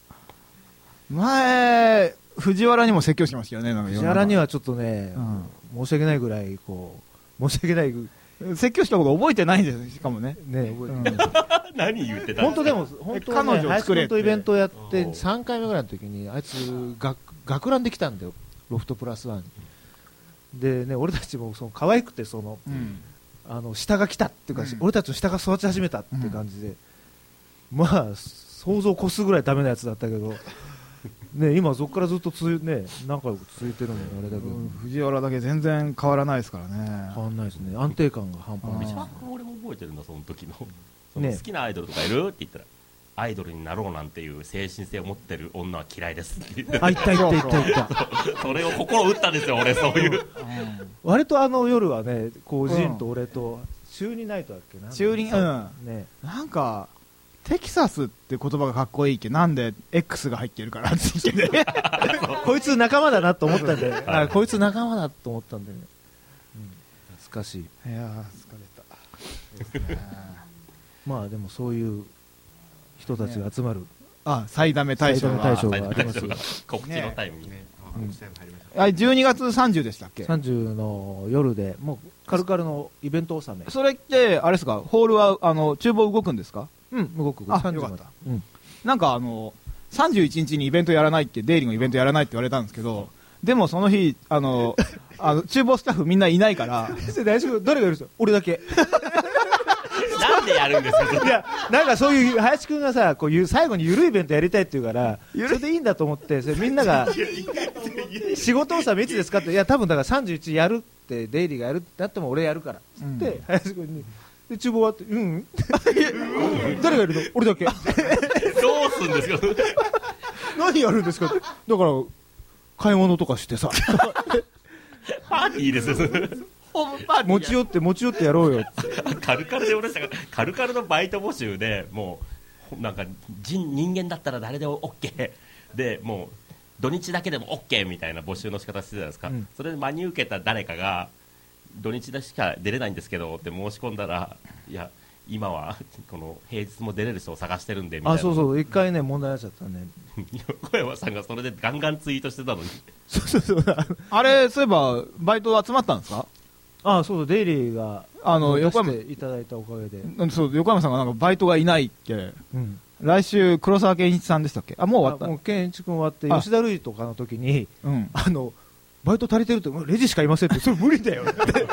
Speaker 3: 前藤原にも説教しましたよね。なんか
Speaker 5: 藤原にはちょっとね、
Speaker 3: う
Speaker 5: 申し訳ないぐらいこう申し訳ないぐ
Speaker 3: 説教したこと覚えてないんですよ、しかもね。
Speaker 5: ね、
Speaker 3: うん
Speaker 1: 何言ってたん
Speaker 5: 本当でも
Speaker 1: す
Speaker 5: 本当はね、
Speaker 3: 彼女を作れって
Speaker 5: 林くんとイベントをやってさんかいめぐらいの時にあいつ学学ランで来たんだよ、ロフトプラスワンに。でね、俺たちもその可愛くてその、
Speaker 3: うん
Speaker 5: あの下が来たっていうか、
Speaker 3: うん
Speaker 5: 俺たちの下が育ち始めたっていう感じで、まあ想像を越すぐらいダメなやつだったけど、ね、今そこからずっとついね仲良く続いてるのよあれだけど、
Speaker 3: うん藤原だけ全然変わらないですからね。
Speaker 5: 変わんないですね、安定感が半端ない
Speaker 1: 一
Speaker 5: です
Speaker 1: 番俺も覚えてるんだその時の、その
Speaker 5: ね
Speaker 1: 好きなアイドルとかいるって言ったらアイドルになろうなんていう精神性を持ってる女は嫌いですって言って
Speaker 5: あ、いったいったいったいった
Speaker 1: それを心打ったんですよ俺そういう
Speaker 5: 割とあの夜はね、こうジンと俺と中二ナイトだっけな、
Speaker 3: 中二うん
Speaker 5: ね、
Speaker 3: なんかテキサスって言葉がかっこいいっけ、なんで X が入ってるからって言ってね
Speaker 5: こいつ仲間だなと思ったんで、
Speaker 1: はい
Speaker 5: あこいつ仲間だと思ったんでね、うん、懐かしい。
Speaker 3: いやー疲れた
Speaker 5: まあでもそういう人たちが集まる、
Speaker 3: あ、最ダメ大賞が
Speaker 5: 最ダメ大賞がありますよ。
Speaker 1: 告知のタイムにね
Speaker 2: ねあ告知タイム入りました
Speaker 3: あれじゅうにがつさんじゅうでしたっけ。
Speaker 5: さんじゅうの夜でもうカルカルのイベント納め、
Speaker 3: それってあれですか、ホールはあの厨房動くんですか。
Speaker 5: うん動く
Speaker 3: あ
Speaker 5: さんじまで
Speaker 3: よかった、
Speaker 5: うん、
Speaker 3: なんかあのさんじゅういちにちにイベントやらないって、出入りのイベントやらないって言われたんですけど、でもその日あのあの厨房スタッフみんないないから
Speaker 5: 大丈夫、誰がいるんですか、俺だけ
Speaker 1: なんでやるんですかそれ
Speaker 5: いやなんかそういう林くんがさこういう最後にゆるいイベントやりたいって言うからそれでいいんだと思って、それみんなが仕事をさいつですかって、いや多分だからさんじゅういちやるってデイリーがやるってなっても俺やるからっつって、
Speaker 3: うん
Speaker 5: 林くんにで厨房終わってうん誰がいるの、俺だけ
Speaker 1: どうすんですか
Speaker 5: 何やるんですかって、だから買い物とかしてさ
Speaker 1: パーティーですよそれ
Speaker 5: 持ち寄って持ち寄ってやろうよって
Speaker 1: カルカルで俺したからカルカルのバイト募集でもうなんか人人間だったら誰でも OK でもう土日だけでも OK みたいな募集の仕方してたじゃないですか、
Speaker 5: うん
Speaker 1: それで真に受けた誰かが土日でしか出れないんですけどって申し込んだら、いや今はこの平日も出れる人を探してるんでみたいな。
Speaker 5: あそうそう一回ね問題になっちゃったね
Speaker 1: 横山さんがそれでガンガンツイートしてたのに
Speaker 5: そうそうそう
Speaker 3: あれそういえばバイト集まったんですか。
Speaker 5: あそうそうデイリーが
Speaker 3: あの
Speaker 5: 出
Speaker 3: 横山
Speaker 5: していただいたおかげで、
Speaker 3: うんそう横山さんがなんかバイトがいないって
Speaker 5: うん、
Speaker 3: 来週黒沢健一さんでしたっけ。あもう終わっ
Speaker 5: あもう健一君終わって
Speaker 3: あ
Speaker 5: 吉田類とかの時に
Speaker 3: た。うん
Speaker 5: あのバイト足りてるってもうレジしかいませんってそれ無理だよ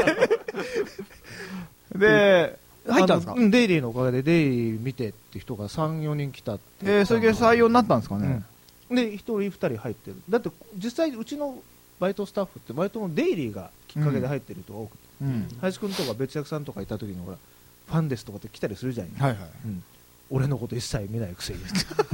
Speaker 3: で入ったんですか
Speaker 5: あ。のうんデイリーのおかげでデイリー見てって人がさん、よにん来たって
Speaker 3: えー、それで採用になったんですかね。
Speaker 5: うんでひとりふたり入ってる。だって実際うちのバイトスタッフってバイトのデイリーがきっかけで入ってる人が多くて、
Speaker 3: うん
Speaker 5: 林くんとか別役さんとかいた時にほらファンですとかって来たりするじゃん、
Speaker 3: はいはい。
Speaker 5: うん、俺のこと一切見ないくせに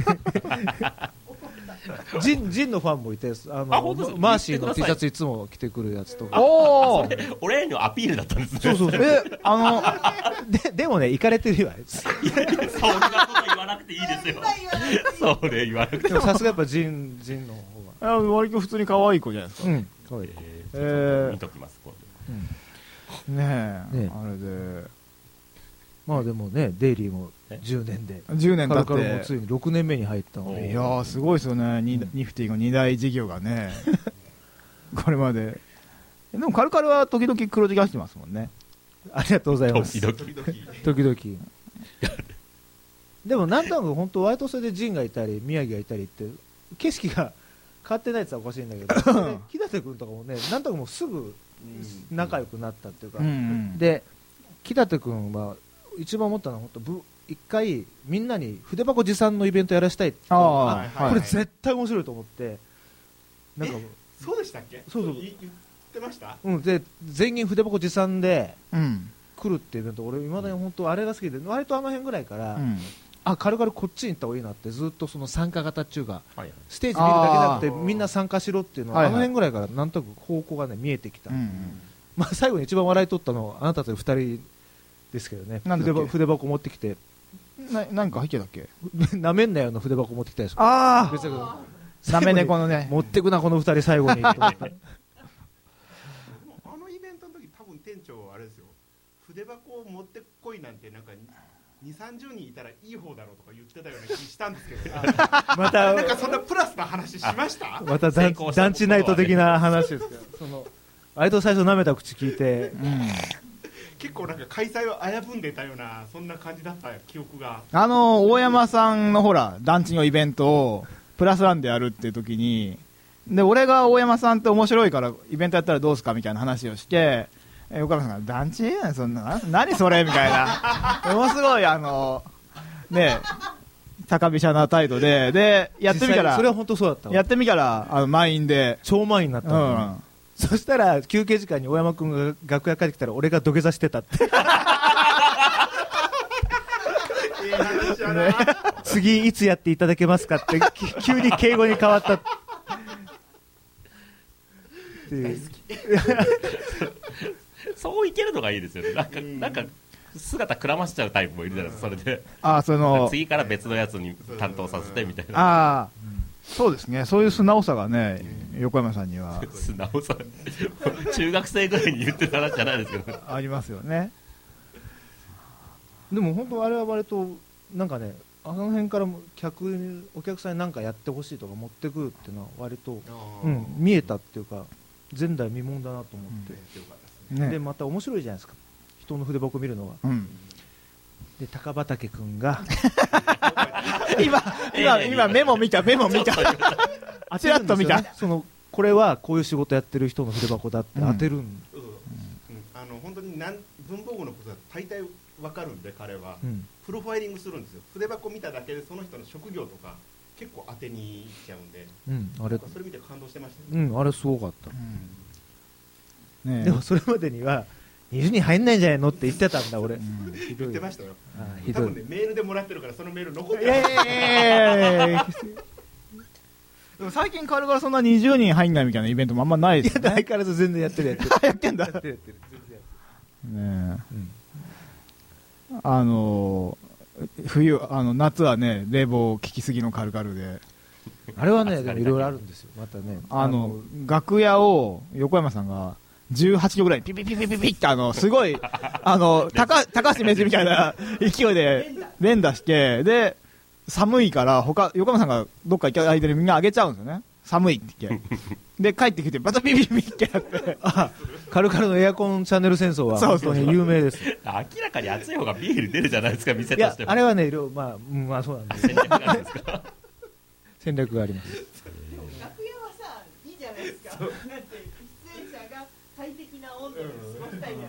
Speaker 5: ジンジンのファンもいてあの
Speaker 1: あ本当ですか
Speaker 5: マーシーの
Speaker 1: 言って
Speaker 5: T
Speaker 1: ください
Speaker 5: シャツいつも着てくるやつとか
Speaker 3: おお。
Speaker 1: 俺へのアピールだったんですね。
Speaker 5: そうそうそう
Speaker 3: えあの
Speaker 5: ででもね行かれてるわあいつ
Speaker 1: いやいやそんなこと言わなくていいですよ。それ言わなくて
Speaker 5: でもさすがやっぱジンジンの方が
Speaker 3: あ割と普通に可愛い子じゃないですか。
Speaker 5: うん可愛い
Speaker 1: えー
Speaker 3: えー
Speaker 1: 見ときます今
Speaker 5: うん
Speaker 3: ねえ
Speaker 5: ね
Speaker 3: あれで
Speaker 5: まあでもねデイリーもじゅうねんで
Speaker 3: じゅうねん
Speaker 5: カルカル
Speaker 3: 経って
Speaker 5: もついにろくねんめに入ったの
Speaker 1: お
Speaker 5: で
Speaker 3: いやーすごいですよね、ニニフティの二大事業がねこれまで。でもカルカルは時々黒字が入ってますもんね。
Speaker 5: ありがとうございます
Speaker 1: 時々
Speaker 2: 時々
Speaker 5: 時々でもなんとなく本当ワイトセでジンがいたり宮城がいたりって景色が変わってないって言ったらおかしいんだけどで木立君とかもねなんとなくもうすぐ仲良くなったっていうか、
Speaker 3: うんうん
Speaker 5: で木立君は一番思ったのは本当ぶ一回みんなに筆箱持参のイベントやらせたいって
Speaker 3: ああ
Speaker 2: はいはい
Speaker 5: これ絶対面白いと思ってなんか
Speaker 2: そうでしたっけ。
Speaker 5: そうそう
Speaker 2: 言言ってました。
Speaker 5: うんで全員筆箱持参で
Speaker 3: うん
Speaker 5: 来るっていうイベント俺いまだに本当あれが好きで割とあの辺ぐらいから、
Speaker 3: うん
Speaker 5: あ軽々こっちに行った方がいいなってずっとその参加型っていうか
Speaker 1: はいはい
Speaker 5: ステージ見るだけじゃなくて
Speaker 2: あー
Speaker 5: みんな参加しろっていうのは、
Speaker 3: はいはい
Speaker 5: あの辺ぐらいからなんとなく方向がね見えてきた、
Speaker 3: うんうん
Speaker 5: まあ、最後に一番笑い取ったのはあなたたちふたりですけどね
Speaker 3: なんだっけ
Speaker 5: 筆ば筆箱持ってきて
Speaker 3: な何か入ってたっけ
Speaker 5: なめんなよの筆箱持ってきたでしょ
Speaker 3: あ
Speaker 5: 別に
Speaker 3: あなめ猫のね
Speaker 5: 持ってくなこのふたり最後にと思って
Speaker 2: あのイベントの時多分店長あれですよ、筆箱を持ってこいなんてなんかにじゅう、さんじゅうにんいたらいい方だろうとか言ってたような気したんですけど
Speaker 5: また
Speaker 2: なんかそんなプラスな話しました
Speaker 5: また団
Speaker 1: 成功した
Speaker 5: 団地ナイト的な話ですけどその割と最初舐めた口聞いて
Speaker 3: うん
Speaker 2: 結構なんか開催を危ぶんでたようなそんな感じだった記憶が。
Speaker 3: あの大山さんのほら団地のイベントをプラスワンでやるっていう時にで俺が大山さんって面白いからイベントやったらどうすかみたいな話をしてえ横山さんが団地そんなな何それみたいなものすごいあのね高飛車な態度ででやってみたら
Speaker 5: 実際それは本当そうだったわ
Speaker 3: やってみたらあの満員で
Speaker 5: 超満員になった
Speaker 3: う
Speaker 5: の、
Speaker 3: ん
Speaker 5: そしたら休憩時間に大山君が楽屋帰ってきたら俺が土下座してたって
Speaker 2: いい話だな、
Speaker 5: 次いつやっていただけますかってき急に敬語に変わったっていう
Speaker 1: そういけるのがいいですよね。なんか、なんか姿くらましちゃうタイプもいるじゃないですか。それで
Speaker 3: あその
Speaker 1: 次から別のやつに担当させてみたいな。
Speaker 3: ああそうですねそういう素直さがね横山さんには
Speaker 1: 素直さ中学生ぐらいに言ってた話じゃないですけど。
Speaker 3: ありますよね
Speaker 5: でも本当あれは割となんかねあの辺からも客にお客さんに何かやってほしいとか持ってくるっていうのは割と、
Speaker 2: う
Speaker 5: うんん、見えたっていうか前代未聞だなと思って、で
Speaker 3: ね
Speaker 5: また面白いじゃないですか人の筆箱見るのは
Speaker 3: うん
Speaker 5: で高畑君が
Speaker 3: 今今今メモ見たメモ見たちらっと見た
Speaker 5: 当てるんですよねそのこれはこういう仕事やってる人の筆箱だって当てるん、
Speaker 2: うんうんあの本当になん文房具のことは大体わかるんで彼は、
Speaker 5: うん
Speaker 2: プロファイリングするんですよ。筆箱見ただけでその人の職業とか結構当てにいっちゃうんで、
Speaker 5: うん、あれ
Speaker 2: なんかそれ見て感動してました
Speaker 5: う
Speaker 2: ね。
Speaker 5: んあれすごかった、
Speaker 3: ね
Speaker 5: でもそれまでにはにじゅうにん入んないんじゃないのって言ってたんだ俺、ひどい
Speaker 2: 言ってましたよ。
Speaker 5: あひどい
Speaker 2: 多分ねメールでもらってるからそのメール残って
Speaker 3: いやいやいやいやでも最近軽々そんなにじゅうにん入んないみたいなイベントもあんまないですよね
Speaker 5: 相変わらず全然やってるやってる
Speaker 3: やってんだ
Speaker 5: やってるやってる全然やって
Speaker 3: ね
Speaker 5: る、うん
Speaker 3: あの冬あの夏はね冷房効きすぎのカルカルで
Speaker 5: あれはねでもいろいろあるんですよまたね
Speaker 3: あの楽屋を横山さんがじゅうはちどぐらいピピピピピピってあのすごいあの高高橋名人みたいな勢いで連打してで寒いから他横山さんがどっか行った間にみんなあげちゃうんですよね寒いって言ってで帰ってきてまたピピピってやって
Speaker 5: あカルカルのエアコンチャンネル戦争は本当に有名です
Speaker 1: 明らかに暑い方がビール出るじゃないですか、店
Speaker 5: いや
Speaker 1: としても。
Speaker 5: あれはねいろいろまあ、うんまあそうなんです
Speaker 1: 戦略なんですか。
Speaker 5: 戦略があります
Speaker 4: 楽屋はさいいじゃないですかだって出演者が快適な温度で過ごしたいじゃない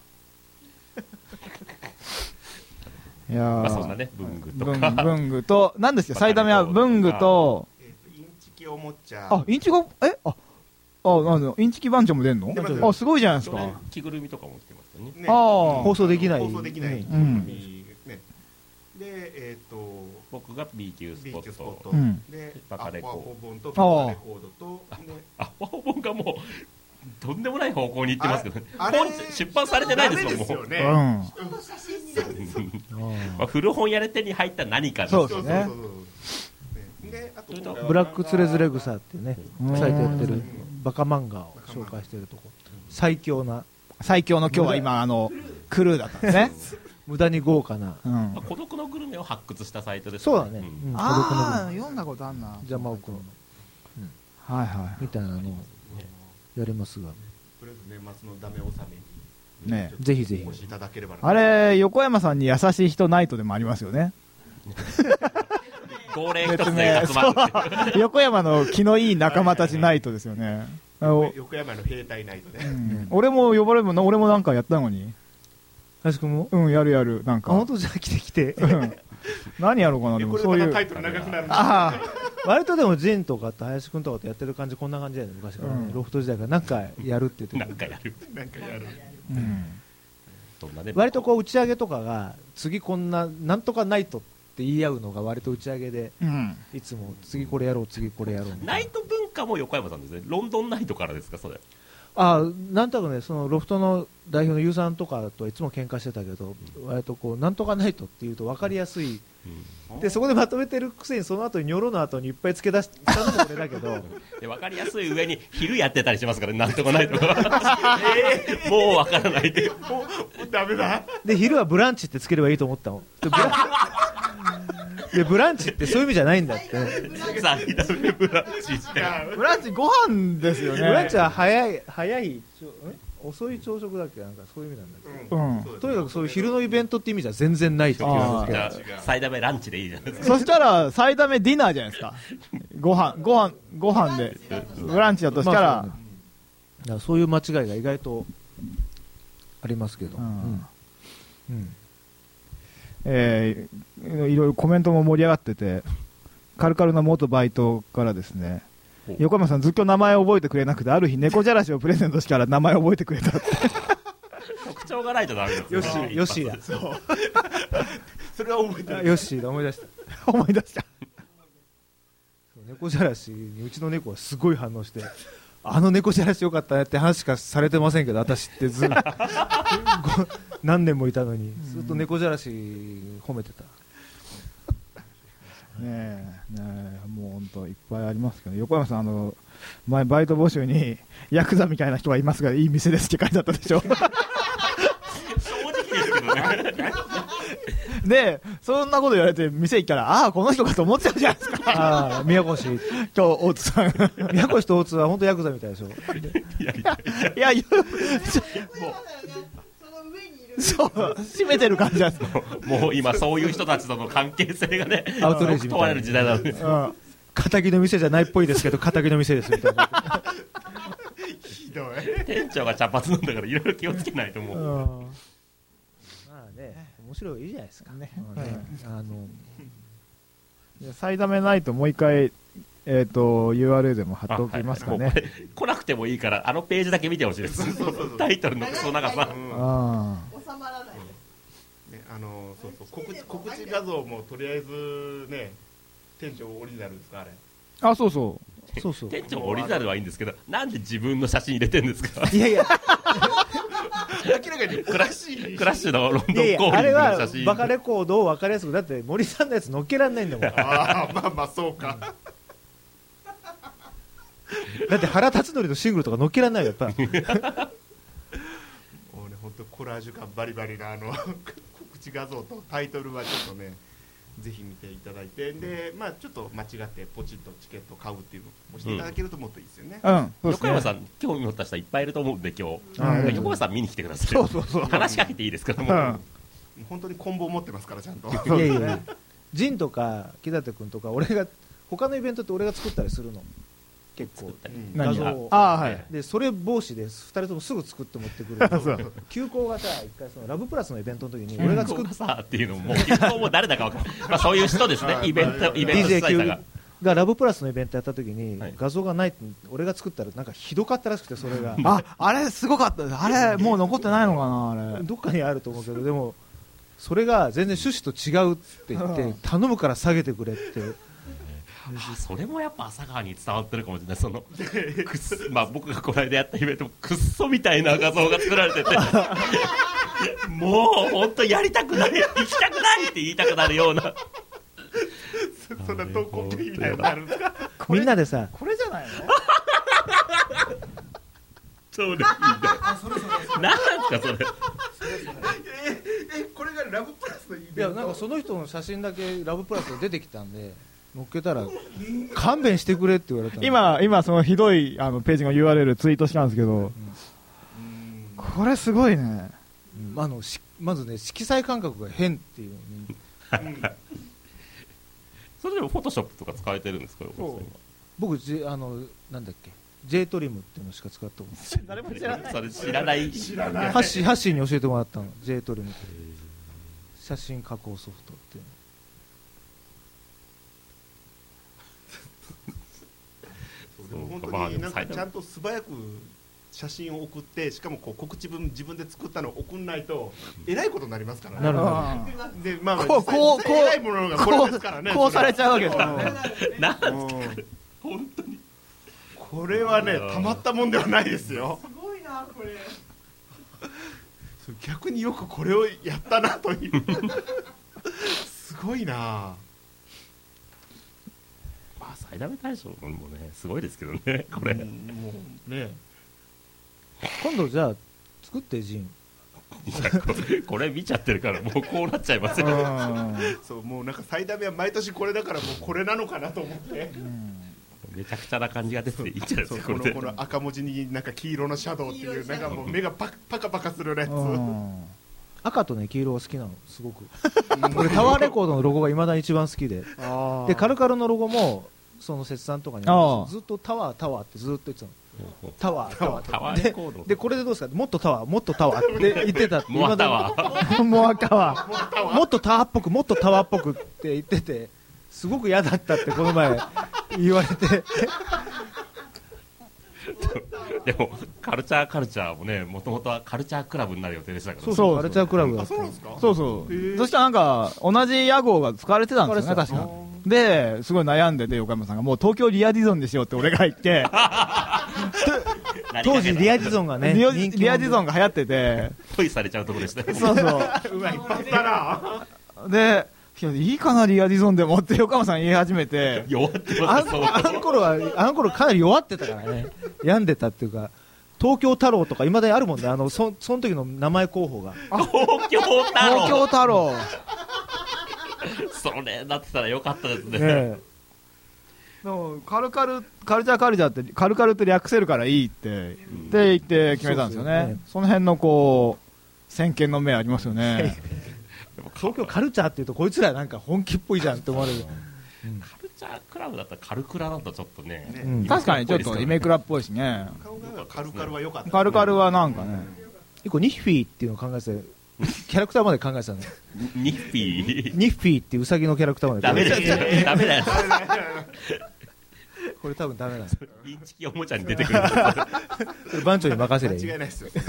Speaker 4: ですか
Speaker 3: いやー
Speaker 1: まあそんなね、文具と
Speaker 3: 文
Speaker 1: か。
Speaker 3: 文具と何ですか、さいためは文具と
Speaker 2: えーとインチキおもちゃ。
Speaker 3: あインチキえああなんだインチキ番長も出んの
Speaker 2: 出ます
Speaker 3: あすごいじゃないですか
Speaker 1: 去年着ぐるみとかも着てましたね。
Speaker 2: ね
Speaker 3: あー
Speaker 5: 放送できない
Speaker 2: 放送できない、
Speaker 3: うん
Speaker 2: ね、でえっ、と
Speaker 1: 僕が B 級ス
Speaker 2: B
Speaker 1: ポット。
Speaker 2: 級スポット、
Speaker 3: うん
Speaker 2: で
Speaker 1: バカレコ
Speaker 2: アッパーホーボンと
Speaker 3: あー
Speaker 2: バカレコードと、ね、
Speaker 1: あ、ワオボンがもう、とんでもない方向に行ってますけどね。
Speaker 2: あれ
Speaker 1: 本出版されてないですもん、もう。
Speaker 2: ダメですよね、
Speaker 3: うん
Speaker 4: この写真になる
Speaker 1: まあ、古本屋で手に入った何かです
Speaker 3: そうですね
Speaker 2: そうそうそうそうねであと今回は
Speaker 5: ブラックつれづれ草っていうね
Speaker 3: うん
Speaker 5: サイトやってるバカ漫画を紹介してるとこ最強な
Speaker 3: 最強の今日は今あのクルーだったんですね、
Speaker 5: 無駄に豪華な
Speaker 3: うん、
Speaker 1: まあ孤独のグルメを発掘したサイトです
Speaker 5: そうだね、
Speaker 1: ん
Speaker 5: うん、孤独の
Speaker 3: ああ
Speaker 5: 分
Speaker 3: 読んだことあんな
Speaker 5: 邪魔をくの
Speaker 3: はいは
Speaker 5: みたいなのをやりますが
Speaker 2: とりあえず年末のダメ納めに
Speaker 3: ね
Speaker 2: ちょっと
Speaker 5: ぜひぜひ
Speaker 2: お越しいただければな
Speaker 3: あれ横山さんに優しい人ナイトでもありますよね
Speaker 1: 号令一つで集まるっていう。
Speaker 3: 横山の気のいい仲間たちナイトですよねあの
Speaker 2: 横山の兵隊ナイトで、
Speaker 3: うん俺も呼ばれるもん俺もなんかやったのに
Speaker 5: 林くんも
Speaker 3: うんやるやるなん
Speaker 5: あ
Speaker 3: か
Speaker 5: 本当じゃあ来て来て
Speaker 3: うん何やろうかなで
Speaker 2: これ
Speaker 3: もそういう
Speaker 2: でまたタイトル長くなるんで
Speaker 3: あ
Speaker 5: 割とでもジンとかと林くんとかとやってる感じこんな感じだよね昔からね、
Speaker 3: うん
Speaker 5: ロフト時代からなんかやるって言って
Speaker 1: なんかやる。
Speaker 2: なんかやる
Speaker 3: あ、うん、
Speaker 1: そんなね。
Speaker 5: 割とこう打ち上げとかが次こんななんとかナイトっって言い合うのが割と打ち上げで、
Speaker 3: うん、
Speaker 5: いつも次これやろう次これやろうみたいな。
Speaker 1: ナイト文化も横山さんですね。ロンドンナイトからですかそれ。
Speaker 5: あなんとなくね、そのロフトの代表のユーさんとかとはいつも喧嘩してたけど、割とこうなんとかナイトっていうと分かりやすい、うん、でそこでまとめてるくせにその後にニョロの後にいっぱい付け出したのも俺だけど
Speaker 1: で分かりやすい上に昼やってたりしますから、ね、なんとかナイトが、えー、もう分からないっていう、もう
Speaker 2: ダメだ。
Speaker 5: で昼はブランチってつければいいと思ったの。でブラでブランチってそういう意味じゃないんだって。
Speaker 1: さあブランチって
Speaker 3: ブランチご飯ですよね。
Speaker 5: ブランチは早い早い遅い朝食だっけ、なんかそういう意味なんだけど、うんうん、とにかくそういう昼のイベントって意味じゃ全然ないっていうわけ。
Speaker 1: じゃあサイダメランチでいいじゃないですか。
Speaker 3: そしたらサイダメディナーじゃないですか。ご飯ご飯ご飯でブランチだとしたら、まあそうね、
Speaker 5: だからそういう間違いが意外とありますけど、うんうん
Speaker 3: うんえー、いろいろコメントも盛り上がってて、カルカルな元バイトからですね、横山さんずっと名前を覚えてくれなくて、ある日猫じゃらしをプレゼントしてから名前を覚えてくれたって
Speaker 1: 特徴がないとダメですよ。
Speaker 5: ヨッシーヨッシーだ。
Speaker 2: そうそれは覚えてる。
Speaker 5: ヨッシーだ、思い出した
Speaker 3: 思い出した
Speaker 5: 猫じゃらしにうちの猫はすごい反応して、あの猫じゃらしよかったねって話しかされてませんけど、私ってずっと何年もいたのにずっと猫じゃらし褒めてた。
Speaker 3: ねえねえ、もう本当いっぱいありますけど、横山さん、あの前バイト募集にヤクザみたいな人がいますがいい店ですって書いてあったでしょ
Speaker 1: 正直ですけどね
Speaker 3: でそんなこと言われて店行ったら、ああこの人かと思っちゃうじゃないですか。
Speaker 5: ああ宮越今日
Speaker 3: 大津さん
Speaker 5: 宮越と大津は本当ヤクザみたいでしょ。
Speaker 3: いやいやいやそう締めてる感じなんですか。
Speaker 1: もう今そういう人たちとの関係性がね
Speaker 5: アウトレイジみたいな
Speaker 1: 問われる時代なので、
Speaker 5: 仇の店じゃないっぽいですけど仇の店ですみたいな
Speaker 2: ひどい。
Speaker 1: 店長が茶髪なんだからいろいろ気をつけないと思う、うん、
Speaker 5: まあね面白い、いいじゃないですかね、
Speaker 3: うんね、
Speaker 5: あの
Speaker 3: サイダメないともう一回えー、と ユーアールエル でも貼っておきますかね、はいはい、
Speaker 1: 来なくてもいいからあのページだけ見てほしいですタイトルのクソ長さ、うん、
Speaker 4: あ収まらない、
Speaker 2: ね、あのそうそう告知、告知画像もとりあえずね店長オリジナルですかあれ。
Speaker 3: あそうそう
Speaker 5: そうそう
Speaker 1: 店長オリジナルはいいんですけど、なんで自分の写真入れてるんですか。
Speaker 5: いやいや
Speaker 2: 明らかにクラッシュ
Speaker 1: クラッシュのロンドンコー
Speaker 5: リングの写真。あれはバカレコードを分かりやすく、だって森さんのやつ乗っけられないんだもん。
Speaker 2: あまあまあそうか、
Speaker 5: だって原辰徳のシングルとか乗っけられないよやっぱり。
Speaker 2: もうね本当コラージュ感バリバリなあの告知画像とタイトルはちょっとねぜひ見ていただいて、でまあちょっと間違ってポチッとチケット買うっていうのをしていただけるともっといいですよね。
Speaker 3: うん、うんそうですね。
Speaker 1: 横山さん興味持った人いっぱいいると思うんで今日、うん、横山さん見に来てください。
Speaker 3: そうそうそう。
Speaker 1: 話しかけていいですからもう、
Speaker 2: うん、本当にコンボ持ってますからちゃんと。
Speaker 5: いやいやいやジンとか木立君とか俺が他のイベントって俺が作ったりするの。結構画像を、
Speaker 3: あ、はい、
Speaker 5: でそれ防止でふたりともすぐ作って持ってくる急行がさ一回そのラブプラスのイベントの時に俺が作った
Speaker 1: さっていうのも急行も誰だか分かんないまあそういう人ですねイベントイベント主催者が
Speaker 5: がラブプラスのイベントやった時に、はい、画像がないって俺が作ったらなんかひどかったらしくて、それが
Speaker 3: ああれすごかった、あれもう残ってないのかな、あれ
Speaker 5: どっかにあると思うけど、でもそれが全然趣旨と違うって言って頼むから下げてくれって
Speaker 1: あそれもやっぱ朝川に伝わってるかもしれない。そのくっまあ僕がこの間やったイベントもくっそみたいな画像が作られててもう本当やりたくない行きたくないって言いたくなるような
Speaker 2: そんな投稿ペイみたいになるんですか。
Speaker 5: みんなでさ
Speaker 3: これじゃないの
Speaker 1: そうですなんかそれ
Speaker 2: えこれがラブプラスのイベント。
Speaker 5: いやなんかその人の写真だけラブプラスで出てきたんで乗っけたら勘弁してくれって言われた。
Speaker 3: 今今そのひどいあのページの ユーアールエル ツイートしたんですけど、うん、これすごいね、
Speaker 5: うん、あのしまずね色彩感覚が変っていうのに
Speaker 1: それでもフォトショップとか使えてるんですか。
Speaker 5: 僕じあのなんだっけ J トリムっていうのしか使ったこと
Speaker 3: 誰も知らない。
Speaker 1: それ知らない
Speaker 2: 知らない
Speaker 5: ハッシーハッシーに教えてもらったの J トリムって写真加工ソフトっていう
Speaker 2: でも本当になんかちゃんと素早く写真を送ってしかもこう告知文自分で作ったのを送んないとえらいことになりますからね。
Speaker 5: なるほど。
Speaker 2: でまあまあ
Speaker 3: こうこう
Speaker 2: 実際えらいものがこれですからね。
Speaker 3: こうされちゃうわけですからね。
Speaker 1: なん
Speaker 2: うん本当にこれはねたまったもんではないですよ。
Speaker 4: すごいなこれ。
Speaker 2: 逆によくこれをやったなというすごいな。
Speaker 1: まあ最ダメ大賞もねすごいですけどねこれ、
Speaker 2: うんもうね
Speaker 5: 今度じゃあ作ってジン。
Speaker 1: いやこれこれ見ちゃってるからもうこうなっちゃいますよ
Speaker 2: そうもうなんか最ダメは毎年これだからもうこれなのかなと思って
Speaker 1: めちゃくちゃな感じが出てていいんじゃないです
Speaker 2: そう
Speaker 1: かこれで
Speaker 2: このこの赤文字になんか黄色のシャドウっていうなんかもう目がパパカパカするやつ。
Speaker 5: 赤とね黄色が好きなのすごく俺タワーレコードのロゴがいまだに一番好きででカルカルのロゴもその節さんとかに
Speaker 3: ああ
Speaker 5: ずっとタワータワーってずっと言ってたのタワータワー
Speaker 1: タワーレコード
Speaker 5: でこれでどうですかもっとタワーもっとタワーって言ってたって
Speaker 1: モアタワー
Speaker 3: もう赤は
Speaker 5: もっとタワーっぽくもっとタワーっぽくって言っててすごく嫌だったってこの前言われて
Speaker 1: でもカルチャーカルチャーもねもともとはカルチャークラブになる予定でしたから
Speaker 5: そう
Speaker 3: そう
Speaker 5: そうカルチャークラブがあって
Speaker 2: そうなんですか。
Speaker 3: そうそう
Speaker 2: へー
Speaker 3: そしたらなんか同じ屋号が使われてたんですよね確
Speaker 5: 使わ
Speaker 3: かですごい悩んでて横山さんがもう東京リアディゾンでしようって俺が言って
Speaker 5: 当時リアディゾンがね
Speaker 3: リア
Speaker 5: 人気
Speaker 3: リアディゾンが流行ってて
Speaker 1: 恋されちゃうところでしたよ
Speaker 3: そうそう
Speaker 2: うわ一発だな。
Speaker 3: でいやいいかなリアディゾンでもって横山さん言い始めて
Speaker 1: 弱って
Speaker 5: あ
Speaker 1: ますよ
Speaker 5: んあの頃はあの頃かなり弱ってたからね病んでたっていうか東京太郎とかいまだにあるもんねあのそその時の名前候補が
Speaker 1: 東京太
Speaker 3: 東京
Speaker 1: 郎
Speaker 3: 太郎
Speaker 1: それなってたらよかったですね
Speaker 5: ね
Speaker 3: でもカルカルカルチャーカルチャーってカルカルって略せるからいいってって言って決めたんですよね、
Speaker 5: そうですよね
Speaker 3: その辺のこう先見の目ありますよね
Speaker 5: 東京カルチャーっていうとこいつらなんか本気っぽいじゃんって思われる、
Speaker 1: カルチャークラブだったらカルクラだとちょっとね
Speaker 2: ね
Speaker 5: うん
Speaker 3: 確かにちょっとイメクラっぽいしね
Speaker 2: 顔がカルカルは良かった。
Speaker 3: カルカルはなんかね
Speaker 5: 一個ニッフィーっていうのを考えててキャラクターまで考えてたの
Speaker 1: ニッピー
Speaker 5: ニッフィーっていうウサギのキャラクターまで
Speaker 1: ダメですよダメだよ
Speaker 5: これ多分ダメなん
Speaker 1: インチキおもちゃに出てくる
Speaker 5: それ番長に任せ
Speaker 2: 間
Speaker 5: りゃいい
Speaker 2: 違いないですよ。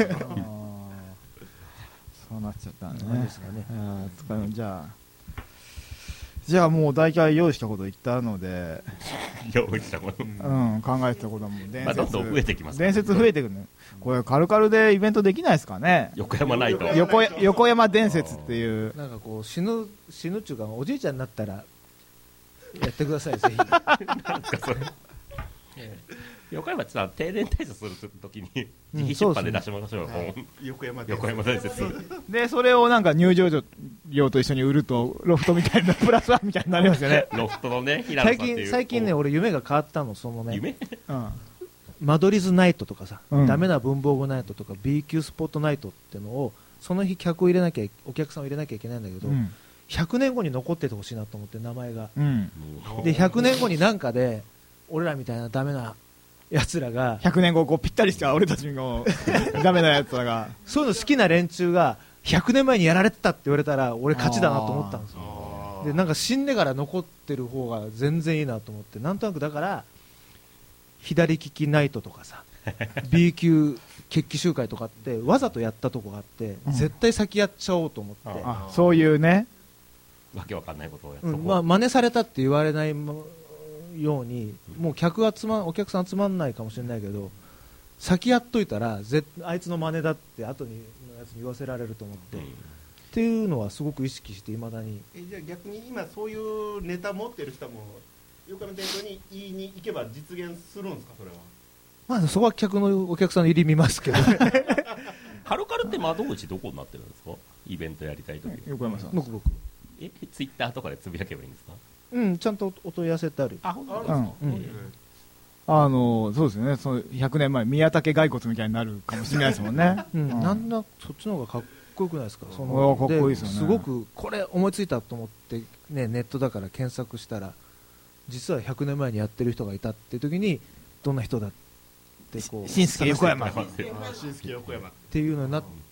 Speaker 3: そうなっちゃったんで
Speaker 5: なん
Speaker 3: ね
Speaker 5: ですかね
Speaker 3: いやー使うじゃあじゃあもう大体用意したこと言ったので、
Speaker 1: 用意したもの
Speaker 3: うん、考えてたことはもう伝
Speaker 1: まあ
Speaker 3: 説、
Speaker 1: どんどん増えてきます
Speaker 3: 伝説増えてくるねこれカルカルでイベントできないですかね
Speaker 1: 横山ナイト
Speaker 3: 横や横山伝説っていう
Speaker 5: なんかこう死ぬ死ぬっちゅうかおじいちゃんになったらやってくださいぜひ
Speaker 1: なんかそれ横山さん定年退社するときに
Speaker 5: うん
Speaker 1: 自費出版で出しましょうよ、
Speaker 2: はい横山です
Speaker 1: 横山伝説
Speaker 3: でそれをなんか入場料と一緒に売るとロフトみたいなプラスワンみたいになりますよね、
Speaker 1: ロフトのね平野さん
Speaker 5: 最
Speaker 1: っていう
Speaker 5: 近最近ね俺夢が変わったのそのね
Speaker 1: 夢
Speaker 3: うん、
Speaker 5: 間取り図ナイトとかさ、
Speaker 3: うん
Speaker 5: ダメな文房具ナイトとか B 級スポットナイトってのをその日客を入れなきゃお客さんを入れなきゃいけないんだけど、
Speaker 3: うん
Speaker 5: ひゃくねんごに残っててほしいなと思って名前が
Speaker 3: うん、
Speaker 5: でひゃくねんごになんかで俺らみたいなダメなやつらが
Speaker 3: ひゃくねんごこうぴったりした俺たちのダメなやつらが
Speaker 5: そういうの好きな連中がひゃくねんまえにやられてたって言われたら俺勝ちだなと思ったんですよ
Speaker 2: あー
Speaker 5: でなんか死んでから残ってる方が全然いいなと思ってなんとなくだから左利きナイトとかさB 級決起集会とかってわざとやったとこがあって、
Speaker 3: うん
Speaker 5: 絶対先やっちゃおうと思って、
Speaker 3: あそういうね
Speaker 1: わけわかんないことをやっとこう、
Speaker 5: うんまあ、真似されたって言われないようにもう客集まお客さん集まんないかもしれないけど先やっといたらぜあいつの真似だって後にのやつに言わせられると思って、
Speaker 1: うん
Speaker 5: っていうのはすごく意識していまだに
Speaker 2: えじゃあ逆に今そういうネタ持ってる人も横山店長に言いに行けば実現するんですかそれは。
Speaker 5: まあ、そこは客のお客さんの入り見ますけど
Speaker 1: カルカルって窓口どこになってるんですかイベントやりたいとき
Speaker 3: 横山さん
Speaker 5: 僕僕
Speaker 1: えツイッターとかでつぶやけばいいんですか
Speaker 5: うんちゃんとお問い合わせってある
Speaker 1: あ本当
Speaker 2: あるんですか、
Speaker 5: うん
Speaker 2: え
Speaker 3: あのそうですねそのひゃくねんまえ宮武骸骨みたいになるかもしれないですもんね、
Speaker 5: うん
Speaker 3: うん
Speaker 5: なんだそっちの方がかっこよくないですかそ
Speaker 3: うん
Speaker 5: の
Speaker 3: かっこいいですよね
Speaker 5: すごくこれ思いついたと思って、ね、ネットだから検索したら実はひゃくねんまえにやってる人がいたっていう時にどんな人だってこう
Speaker 3: 新助横山
Speaker 2: ー、あー新助横山
Speaker 5: っていうのになっ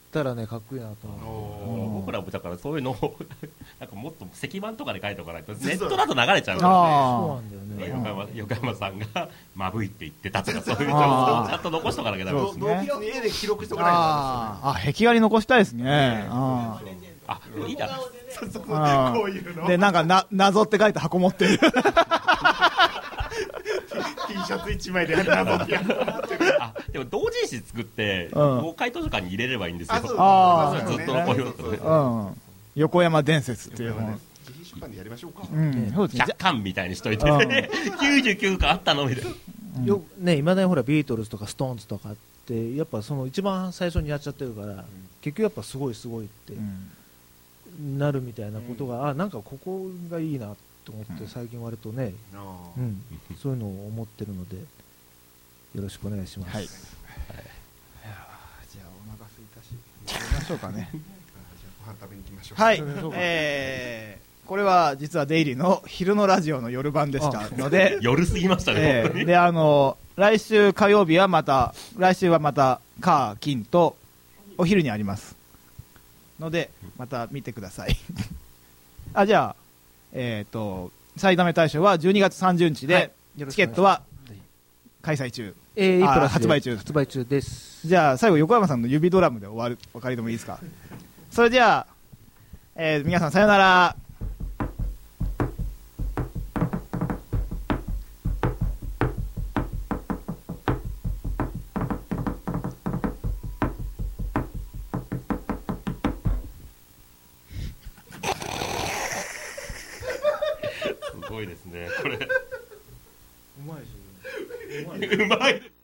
Speaker 5: たらねかっこいいなと思
Speaker 1: 僕らもだからそういうのをなんかもっと石板とかで書いておかないとネットだと流れちゃうからね。
Speaker 5: そうなんだよね。
Speaker 1: 横山、横山さんがまぶいって言ってたとかそういう情
Speaker 3: あー
Speaker 1: 報をちゃんと残しとかなきゃダメですね。
Speaker 2: 同期に絵で記録しておかないと
Speaker 3: あーあ、壁画に残したいですね。あ
Speaker 1: あ、いいだろ。
Speaker 2: そうそう
Speaker 3: あ
Speaker 2: こういうの
Speaker 3: で、なんかな、謎って書いて箱持ってる。
Speaker 2: T シャツいちまいで謎ってやる
Speaker 1: あ、でも同人誌作って
Speaker 3: うん
Speaker 1: 公開図書館に入れればいいんですよ。
Speaker 2: あそう
Speaker 3: あー
Speaker 1: ずっと残りますよね。
Speaker 3: うん。横山伝説っていう本。
Speaker 2: 自費出版でやりましょうか。
Speaker 3: うん、そうですね。
Speaker 1: ひゃっかんみたいにしといて
Speaker 3: うん
Speaker 1: きゅうじゅうきゅうかんあったのみたいな。
Speaker 5: よね、いまだにほらビートルズとかストーンズとかってやっぱその一番最初にやっちゃってるから、結局やっぱすごいすごいって
Speaker 3: うん
Speaker 5: なるみたいなことが、あなんかここがいいなと思って最近割とね、
Speaker 2: あー
Speaker 5: うん、そういうのを思ってるのでよろしくお願いします。
Speaker 3: はい。いやーじゃあお腹すいたし、やりましょうかね。
Speaker 2: じゃあご飯食べに行きましょう。
Speaker 3: はい
Speaker 5: そうそう。
Speaker 3: えー、これは実はデイリーの昼のラジオの夜版でしたので、
Speaker 1: 夜すぎましたね、
Speaker 3: えー、
Speaker 1: 本当に。
Speaker 3: で、あの、来週火曜日はまた、来週はまた、火、金と、お昼にあります。ので、また見てください。あ、じゃあ、えっ、と、さいだめ大賞はじゅうにがつさんじゅうにちで、
Speaker 5: はいよろし
Speaker 3: チ
Speaker 5: くお願いします
Speaker 3: ケットは開催中。
Speaker 5: えー、
Speaker 3: あ
Speaker 5: プラスで
Speaker 3: 発売中
Speaker 5: 発売中です。
Speaker 3: じゃあ、最後、横山さんの指ドラムで終わる、お借りでもいいですか。それじゃあ、えー皆さんさよなら。
Speaker 1: すごいですね、これ。
Speaker 5: うまいでしょ。うまい
Speaker 1: うまい。